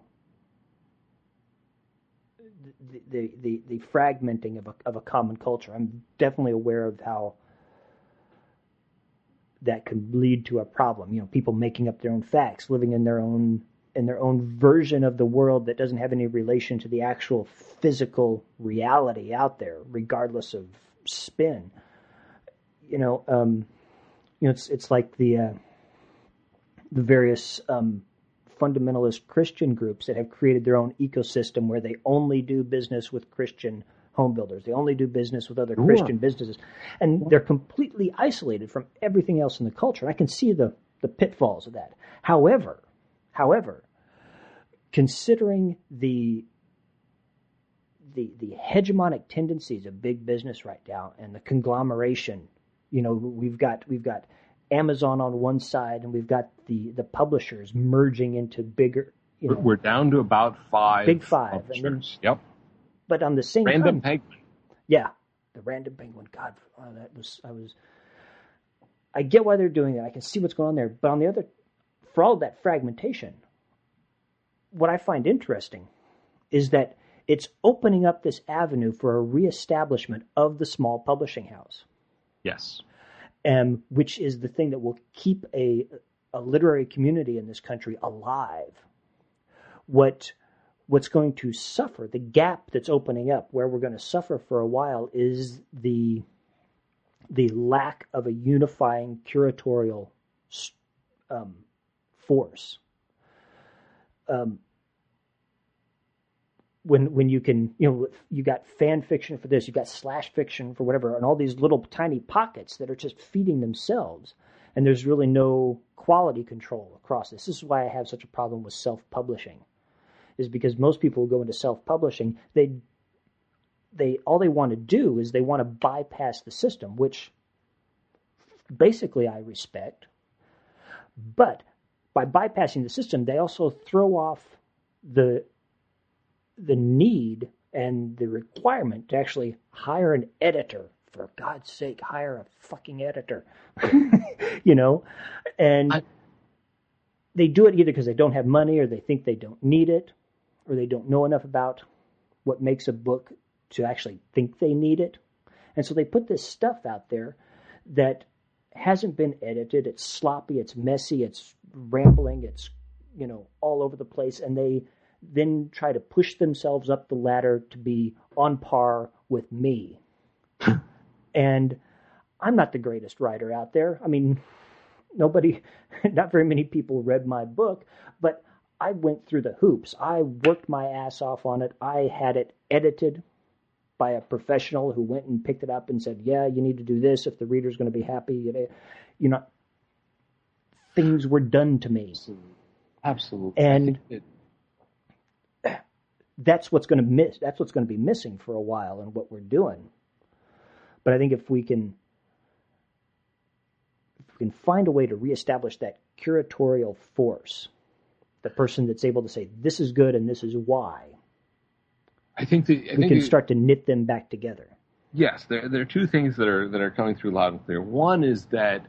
the fragmenting of a common culture. I'm definitely aware of how that could lead to a problem. People making up their own facts, living in their own version of the world that doesn't have any relation to the actual physical reality out there, regardless of spin. It's like the various fundamentalist Christian groups that have created their own ecosystem where they only do business with Christian home builders. They only do business with other Christian businesses. And they're completely isolated from everything else in the culture. And I can see the pitfalls of that. However, considering the hegemonic tendencies of big business right now and the conglomeration, we've got Amazon on one side and we've got the publishers merging into bigger. We're down to about 5. Big 5. Publishers. Yep. But on the same Random time, Penguin. Yeah, the Random Penguin. God, I get why they're doing that. I can see what's going on there. But on the other, for all of that fragmentation, what I find interesting is that it's opening up this avenue for a reestablishment of the small publishing house. Yes. Which is the thing that will keep a literary community in this country alive. What's going to suffer, the gap that's opening up, where we're going to suffer for a while, is the lack of a unifying curatorial force. When you can, you got fan fiction for this, you got slash fiction for whatever, and all these little tiny pockets that are just feeding themselves, and there's really no quality control across this. This is why I have such a problem with self-publishing, is because most people who go into self-publishing, they all they want to do is they want to bypass the system, which basically I respect. But by bypassing the system, they also throw off the need and the requirement to actually hire an editor. For God's sake, hire a fucking editor. And they do it either because they don't have money, or they think they don't need it, or they don't know enough about what makes a book to actually think they need it. And so they put this stuff out there that hasn't been edited. It's sloppy, it's messy, it's rambling, it's all over the place, and they then try to push themselves up the ladder to be on par with me. And I'm not the greatest writer out there. I mean, not very many people read my book, but I went through the hoops. I worked my ass off on it. I had it edited by a professional who went and picked it up and said, yeah, you need to do this if the reader's going to be happy. Things were done to me. Absolutely. And that's what's going to be missing for a while in what we're doing. But I think if we can find a way to reestablish that curatorial force, the person that's able to say, this is good and this is why, we can start to knit them back together. Yes, there are two things that are coming through loud and clear. One is that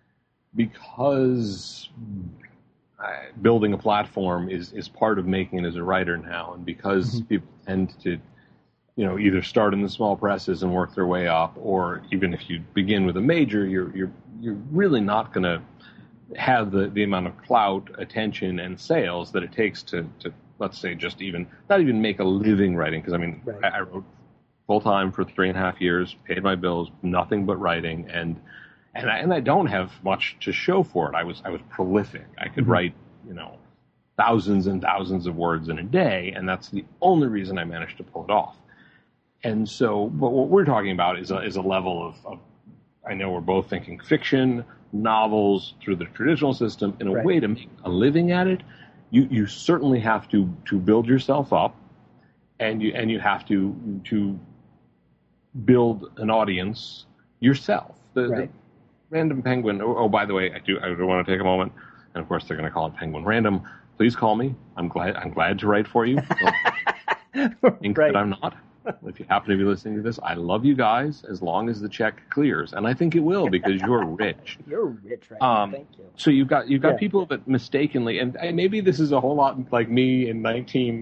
because building a platform is part of making it as a writer now, and because people tend to, either start in the small presses and work their way up, or even if you begin with a major, you're really not going to have the amount of clout, attention, and sales that it takes to let's say not even make a living writing. Because right. I wrote full time for 3.5 years, paid my bills, nothing but writing, and I don't have much to show for it. I was prolific. I could write thousands and thousands of words in a day, and that's the only reason I managed to pull it off. And so, but what we're talking about is a level of I know we're both thinking fiction, novels through the traditional system. In a right. way to make a living at it, you certainly have to build yourself up, and you have to build an audience yourself. The Random Penguin. Oh, by the way, I do want to take a moment, and of course they're going to call it Penguin Random. Please call me. I'm glad to write for you. Don't think that I'm not. If you happen to be listening to this, I love you guys as long as the check clears, and I think it will because you're rich. You're rich, right? Thank you. So you've got people that mistakenly, and maybe this is a whole lot like me in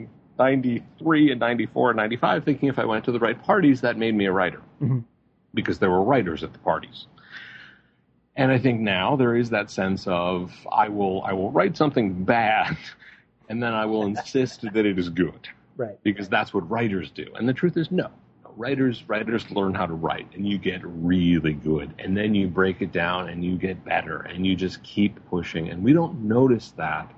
1993 and 94 and 95, thinking if I went to the right parties, that made me a writer because there were writers at the parties. And I think now there is that sense of I will write something bad, and then I will insist that it is good. Right. Because that's what writers do. And the truth is, no. Writers learn how to write, and you get really good. And then you break it down, and you get better, and you just keep pushing. And we don't notice that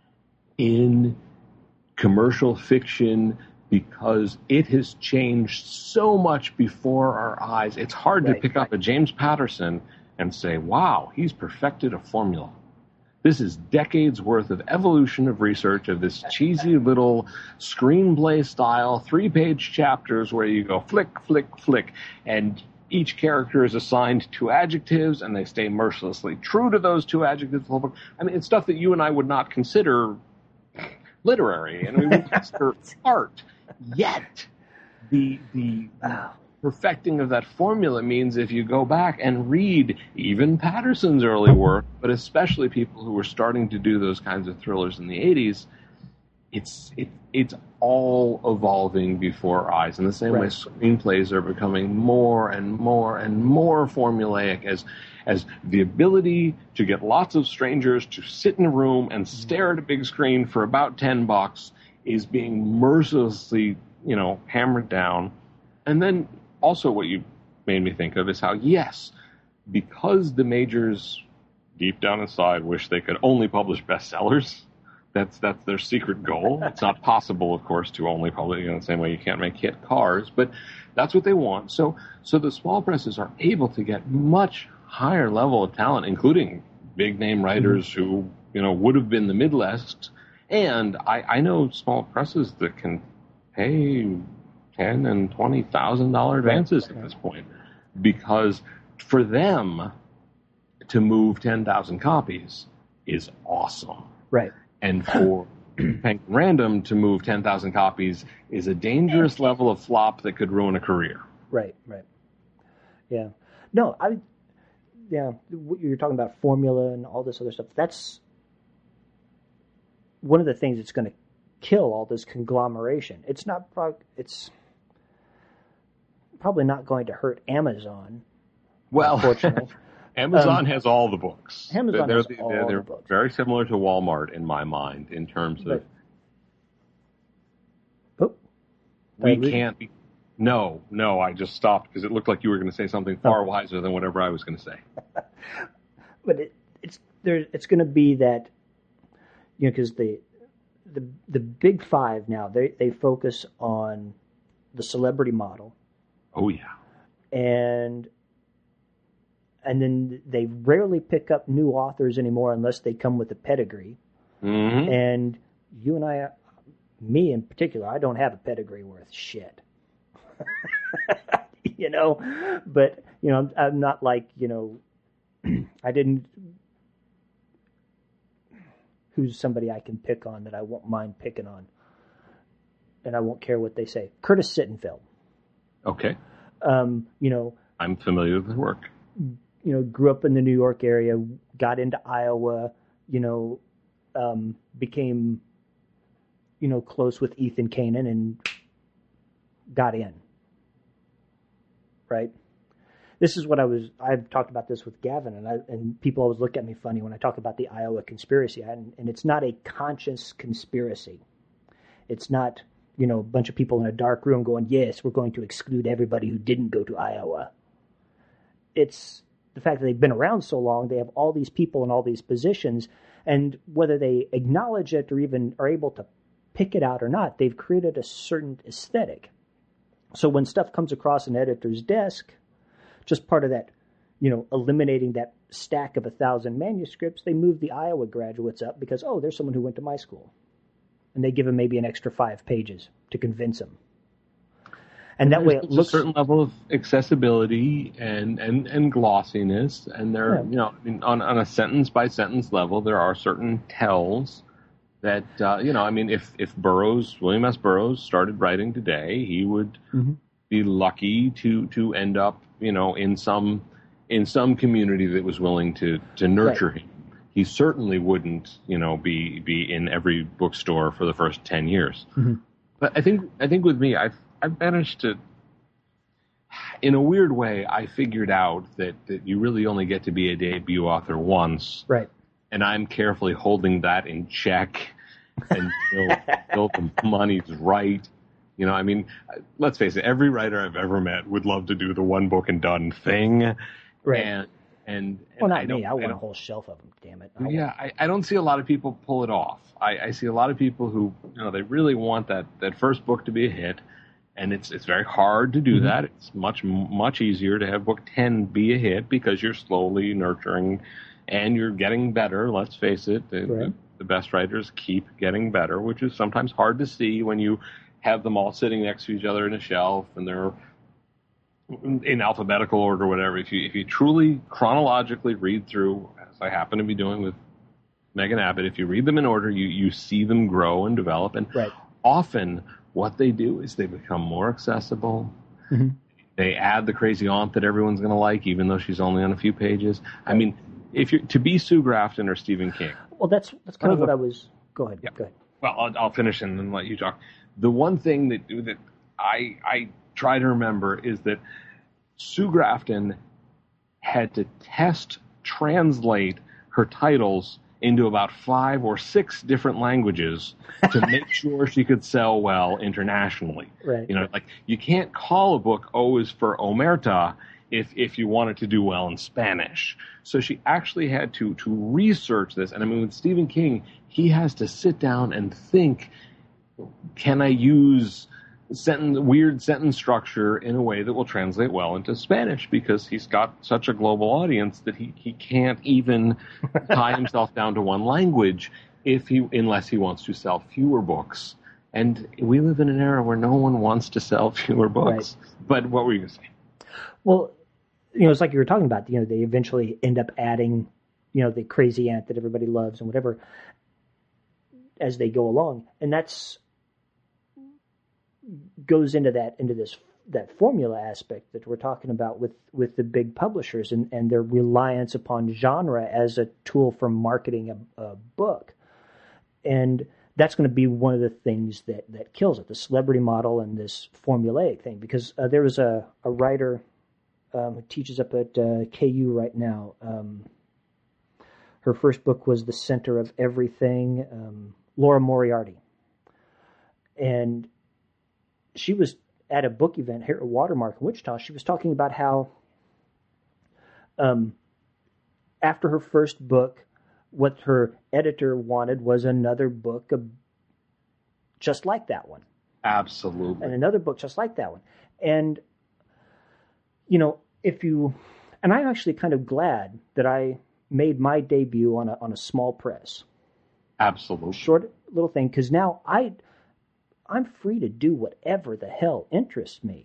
in commercial fiction because it has changed so much before our eyes. It's hard to pick up a James Patterson and say, wow, he's perfected a formula. This is decades worth of evolution of research of this cheesy little screenplay style, 3-page chapters where you go flick, flick, flick, and each character is assigned 2 adjectives, and they stay mercilessly true to those 2 adjectives. It's stuff that you and I would not consider literary, and we would consider art. Yet, the perfecting of that formula means if you go back and read even Patterson's early work, but especially people who were starting to do those kinds of thrillers in the 80s, it's all evolving before our eyes. In the same way, screenplays are becoming more and more and more formulaic as the ability to get lots of strangers to sit in a room and stare at a big screen for about $10 is being mercilessly, hammered down. And then also what you made me think of is how, yes, because the majors deep down inside wish they could only publish bestsellers, that's their secret goal. It's not possible, of course, to only publish in the same way you can't make hit cars, but that's what they want. So the small presses are able to get much higher level of talent, including big name writers who, would have been the Midwest. And I know small presses that can pay $10,000 and $20,000 advances at this point, because for them to move 10,000 copies is awesome. Right. And for Penguin Random to move 10,000 copies is a dangerous level of flop that could ruin a career. Right. Yeah. No, you're talking about formula and all this other stuff. That's one of the things that's going to kill all this conglomeration. It's probably not going to hurt Amazon. Well, unfortunately. Amazon has all the books. Amazon has all the books. Very similar to Walmart in my mind in terms of we can't be. No, I just stopped because it looked like you were going to say something far wiser than whatever I was going to say. But it's going to be that, because the big five now, they focus on the celebrity model. Oh yeah. And then they rarely pick up new authors anymore unless they come with a pedigree. Mm-hmm. And you and I, me in particular, I don't have a pedigree worth shit. But I'm not like, I didn't. Who's somebody I can pick on that I won't mind picking on, and I won't care what they say. Curtis Sittenfeld. Okay. I'm familiar with his work. Grew up in the New York area, got into Iowa, became, close with Ethan Kanan and got in. Right? This is what I've talked about this with Gavin, and people always look at me funny when I talk about the Iowa conspiracy, and it's not a conscious conspiracy. It's not, a bunch of people in a dark room going, yes, we're going to exclude everybody who didn't go to Iowa. It's the fact that they've been around so long, they have all these people in all these positions, and whether they acknowledge it or even are able to pick it out or not, they've created a certain aesthetic. So when stuff comes across an editor's desk, just part of that, eliminating that stack of 1,000 manuscripts, they move the Iowa graduates up because, there's someone who went to my school. And they give them maybe an extra 5 pages to convince them. And that way it looks... a certain level of accessibility and glossiness. And there, on a sentence-by-sentence level, there are certain tells that, if William S. Burroughs started writing today, he would be lucky to end up, in some community that was willing to nurture him. He certainly wouldn't, be in every bookstore for the first 10 years. Mm-hmm. But I think with me, I've managed to, in a weird way, I figured out that you really only get to be a debut author once. Right. And I'm carefully holding that in check until the money's right. Let's face it, every writer I've ever met would love to do the one book and done thing. Right. And not me. I want a whole shelf of them, damn it. I don't see a lot of people pull it off. I see a lot of people who, they really want that first book to be a hit, and it's very hard to do that. It's much, much easier to have book 10 be a hit because you're slowly nurturing and you're getting better. Let's face it, the best writers keep getting better, which is sometimes hard to see when you have them all sitting next to each other in a shelf and they're in alphabetical order or whatever. If you truly chronologically read through, as I happen to be doing with Megan Abbott, if you read them in order, you see them grow and develop. And often what they do is they become more accessible. Mm-hmm. They add the crazy aunt that everyone's going to like, even though she's only on a few pages. I mean, if you're to be Sue Grafton or Stephen King. Well, that's kind of what I was. Go ahead. Yeah. Go ahead. Well, I'll finish and then let you talk. The one thing that I try to remember is that Sue Grafton had to translate her titles into about 5 or 6 different languages to make sure she could sell well internationally. Right. Like you can't call a book O is for Omerta if you want it to do well in Spanish. So she actually had to research this. And I mean, with Stephen King, he has to sit down and think, can I use weird sentence structure in a way that will translate well into Spanish, because he's got such a global audience that he can't even tie himself down to one language unless he wants to sell fewer books. And we live in an era where no one wants to sell fewer books. Right. But what were you going to say? Well, it's like you were talking about, they eventually end up adding, the crazy aunt that everybody loves and whatever as they go along. And that's goes into that formula aspect that we're talking about with the big publishers and their reliance upon genre as a tool for marketing a book. And that's going to be one of the things that kills it, the celebrity model and this formulaic thing. Because there was a writer who teaches up at KU right now. Her first book was The Center of Everything, Laura Moriarty. And she was at a book event here at Watermark in Wichita. She was talking about how after her first book, what her editor wanted was another book just like that one. Absolutely. And another book just like that one. And, and I'm actually kind of glad that I made my debut on a small press. Absolutely. Short little thing, because now I'm free to do whatever the hell interests me.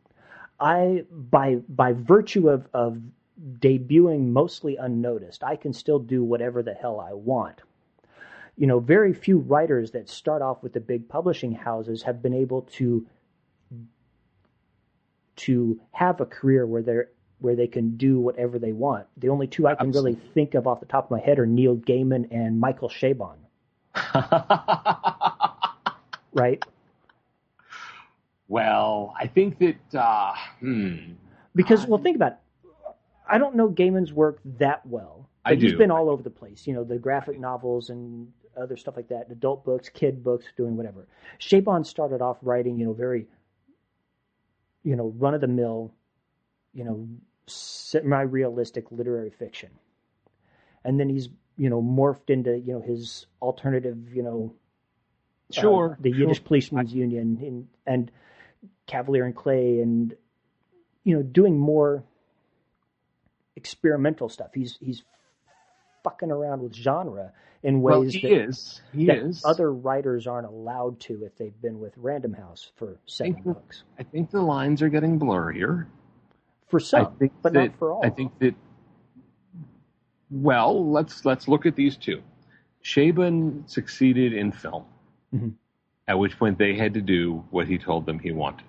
By virtue of debuting mostly unnoticed, I can still do whatever the hell I want. Very few writers that start off with the big publishing houses have been able to have a career where they can do whatever they want. The only two I can really think of off the top of my head are Neil Gaiman and Michael Chabon. Right? Well, I think that because think about it. I don't know Gaiman's work that well. But he's been all over the place. The graphic novels and other stuff like that, adult books, kid books, doing whatever. Chabon started off writing, very, run-of-the-mill, semi-realistic literary fiction. And then he's, morphed into, his alternative, the Yiddish Policemen's Union and Cavalier and Clay and, doing more experimental stuff. He's fucking around with genre in ways that other writers aren't allowed to if they've been with Random House for 7 books. I think the lines are getting blurrier. For some, but not for all. I think that, well, let's look at these two. Chabon succeeded in film, at which point they had to do what he told them he wanted.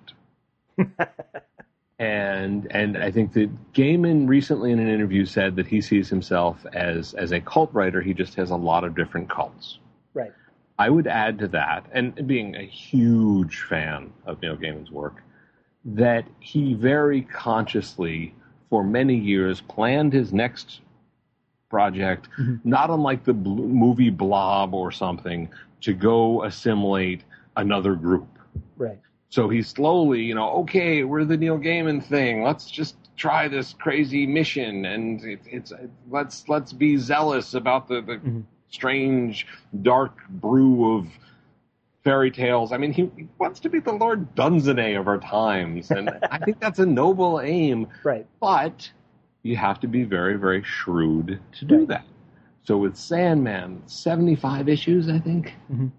And I think that Gaiman recently in an interview said that he sees himself as a cult writer. He just has a lot of different cults. Right. I would add to that, and being a huge fan of Neil Gaiman's work, that he very consciously, for many years, planned his next project, not unlike the movie Blob or something, to go assimilate another group. Right. So he slowly, okay, we're the Neil Gaiman thing. Let's just try this crazy mission, and let's be zealous about the strange, dark brew of fairy tales. I mean, he wants to be the Lord Dunsany of our times, and I think that's a noble aim. Right. But you have to be very, very shrewd to do that. So with Sandman, 75 issues, I think,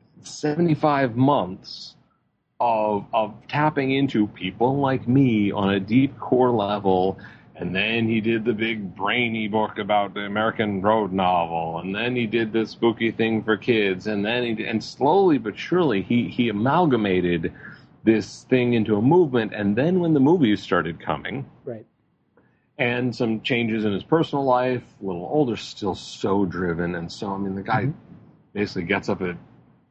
75 months of tapping into people like me on a deep core level. And then he did the big brainy book about the American Road novel. And then he did this spooky thing for kids. And then and slowly but surely he amalgamated this thing into a movement. And then when the movies started coming, right, and some changes in his personal life, a little older, still so driven. And so, I mean, the guy basically gets up at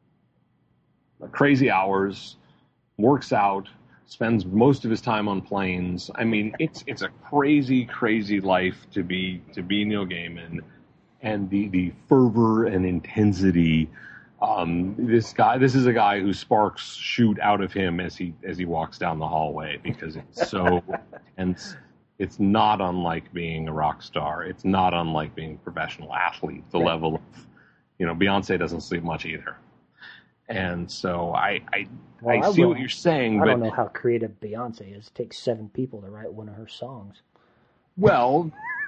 crazy hours, works out, spends most of his time on planes. I mean, it's a crazy, crazy life to be Neil Gaiman, and the fervor and intensity. This is a guy whose sparks shoot out of him as he walks down the hallway, because it's so intense. It's not unlike being a rock star. It's not unlike being a professional athlete. The level of, Beyonce doesn't sleep much either. And so I see what you're saying. I don't know how creative Beyonce is. It takes 7 people to write one of her songs. Well,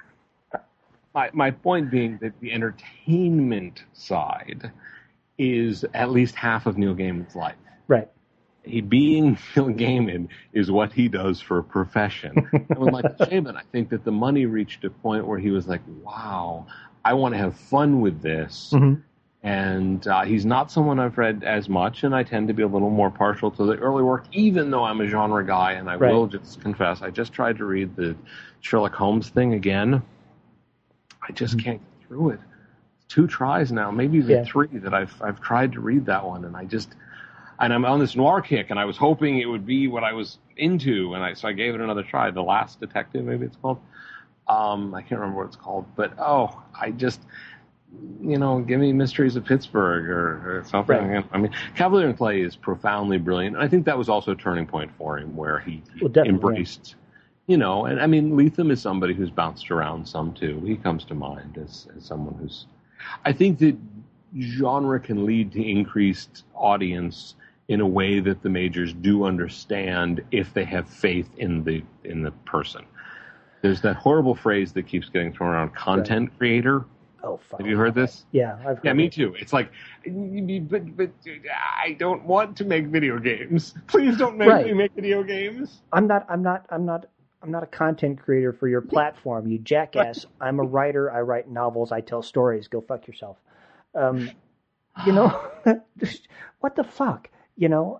my point being that the entertainment side is at least half of Neil Gaiman's life. Right. Being Neil Gaiman is what he does for a profession. And with Michael Chabon, I think that the money reached a point where he was like, wow, I want to have fun with this. And he's not someone I've read as much, and I tend to be a little more partial to the early work, even though I'm a genre guy. And I will just confess, I just tried to read the Sherlock Holmes thing again. I just can't get through it. 2 tries now, maybe even 3 that I've tried to read that one, and I'm on this noir kick, and I was hoping it would be what I was into, so I gave it another try. The Last Detective, maybe it's called. I can't remember what it's called, but I just, give me Mysteries of Pittsburgh or something. Right. I mean, Cavalier and Clay is profoundly brilliant, and I think that was also a turning point for him, where he embraced, and I mean, Lethem is somebody who's bounced around some too. He comes to mind as someone who's I think that genre can lead to increased audience in a way that the majors do understand if they have faith in the person. There's that horrible phrase that keeps getting thrown around, content creator. Oh, fuck. Have you heard this? Yeah, I've heard Yeah, me it. too. It's like, but I don't want to make video games. Please don't make me make video games. I'm not a content creator for your platform, you jackass. I'm a writer. I write novels. I tell stories. Go fuck yourself. You know, what the fuck? You know,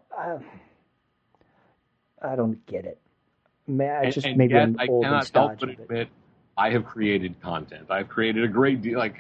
I don't get it. Maybe yet, I'm old I and cannot help but stodgy. admit I have created content. I've created a great deal. Like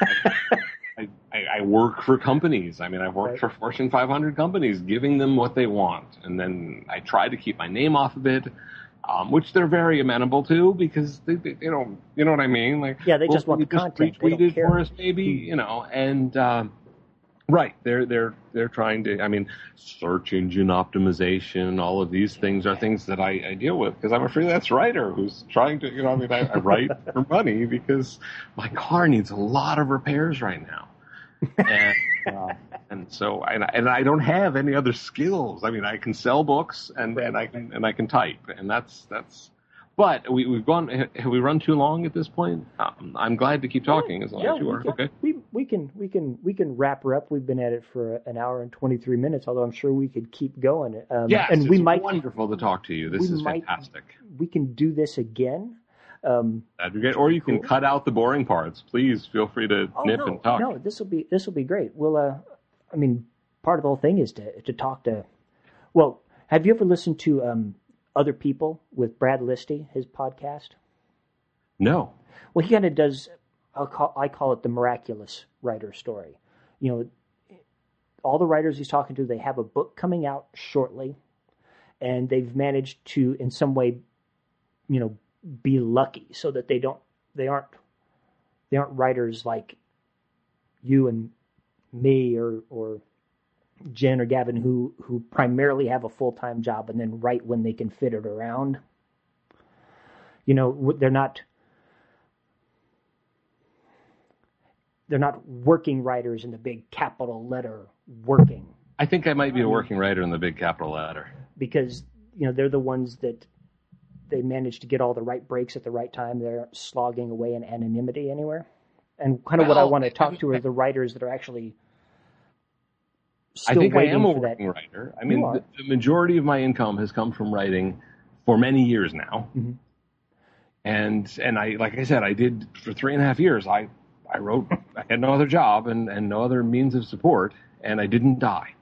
I work for companies. I mean, I've worked for Fortune 500 companies, giving them what they want, and then I try to keep my name off of it, which they're very amenable to because they you know what I mean. Like, yeah, they just want the content. They retweet don't it care. for us, maybe, you know, and. Right, they're trying to. I mean, search engine optimization, all of these things are things that I deal with because I'm a freelance writer who's trying to. You know, I mean, I write for money because my car needs a lot of repairs right now, and so I don't have any other skills. I mean, I can sell books and I can type, and that's. But we've gone. Have we run too long at this point? I'm glad to keep talking as long as you are. Okay. We can wrap her up. We've been at it for an hour and 23 minutes. Although I'm sure we could keep going. Yes, and it's wonderful to talk to you. This is fantastic. We can do this again. That'd be great. Or you can cut out the boring parts. Please feel free to nip and talk. No, this will be great. Well, I mean, part of the whole thing is to talk to. Well, have you ever listened to Other People with Brad Listy, his podcast? No. Well, he kind of does. I call it the miraculous writer story. You know, all the writers he's talking to, they have a book coming out shortly, and they've managed to, in some way, you know, be lucky so that they aren't writers like you and me or Jen or Gavin who primarily have a full-time job and then write when they can fit it around. You know, they're not working writers in the big capital letter working. I think I might be a working writer in the big capital letter. Because, you know, they're the ones that they manage to get all the right breaks at the right time. They're slogging away in anonymity anywhere. And kind of what I want to talk to are the writers that are actually still I think I waiting am a for working that. writer. I mean, the majority of my income has come from writing for many years now. Mm-hmm. And I, like I said, I did for 3.5 years. I wrote, I had no other job and no other means of support, and I didn't die.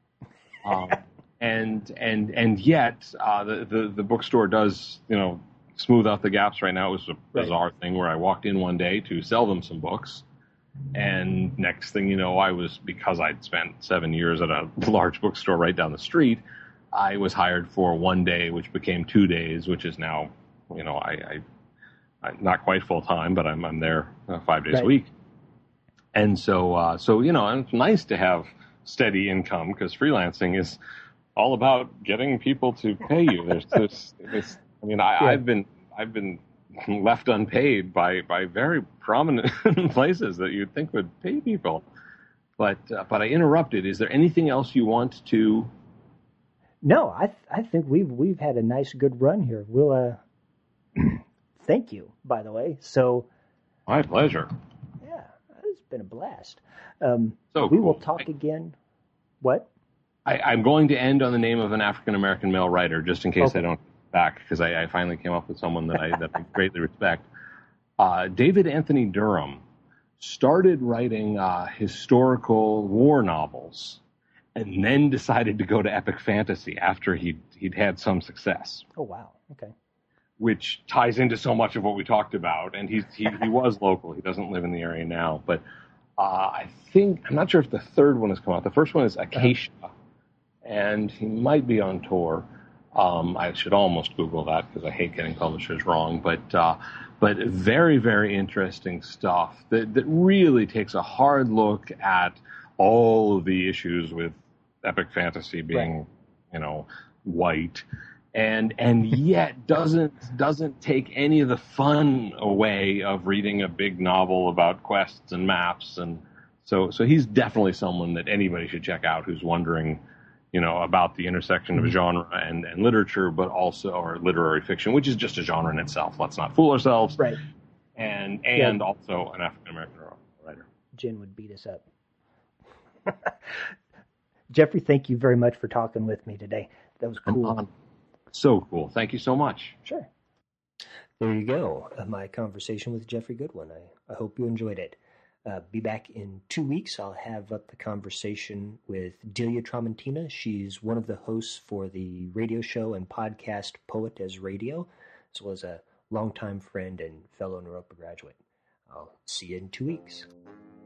And yet, the bookstore does, you know, smooth out the gaps right now. It was a bizarre thing where I walked in one day to sell them some books. And next thing you know, because I'd spent 7 years at a large bookstore right down the street, I was hired for one day, which became 2 days, which is now, you know, I not quite full time, but I'm there 5 days a week. And so you know, it's nice to have steady income because freelancing is all about getting people to pay you. There's this. I mean, I've been left unpaid by very prominent places that you'd think would pay people, but I interrupted. Is there anything else you want to? No, I think we've had a nice good run here. We'll thank you, by the way. So my pleasure. Yeah, it's been a blast. So we will talk again. What? I'm going to end on the name of an African American male writer, just in case I don't back, because I finally came up with someone that I greatly respect. David Anthony Durham started writing historical war novels, and then decided to go to epic fantasy after he'd had some success. Oh wow! Okay. Which ties into so much of what we talked about, and he was local. He doesn't live in the area now, but I'm not sure if the third one has come out. The first one is Acacia, and he might be on tour. I should almost Google that because I hate getting publishers wrong, but very, very interesting stuff that really takes a hard look at all of the issues with epic fantasy being, you know, white and yet doesn't take any of the fun away of reading a big novel about quests and maps. And so he's definitely someone that anybody should check out who's wondering, about the intersection of genre and literature, but also, or literary fiction, which is just a genre in itself. Let's not fool ourselves. Right. And also an African American writer. Jen would beat us up. Jeffrey, thank you very much for talking with me today. That was cool. So cool. Thank you so much. Sure. There you go. My conversation with Jeffrey Goodwin. I hope you enjoyed it. Be back in 2 weeks. I'll have up the conversation with Delia Tramontina. She's one of the hosts for the radio show and podcast Poet as Radio, as well as a longtime friend and fellow Naropa graduate. I'll see you in 2 weeks.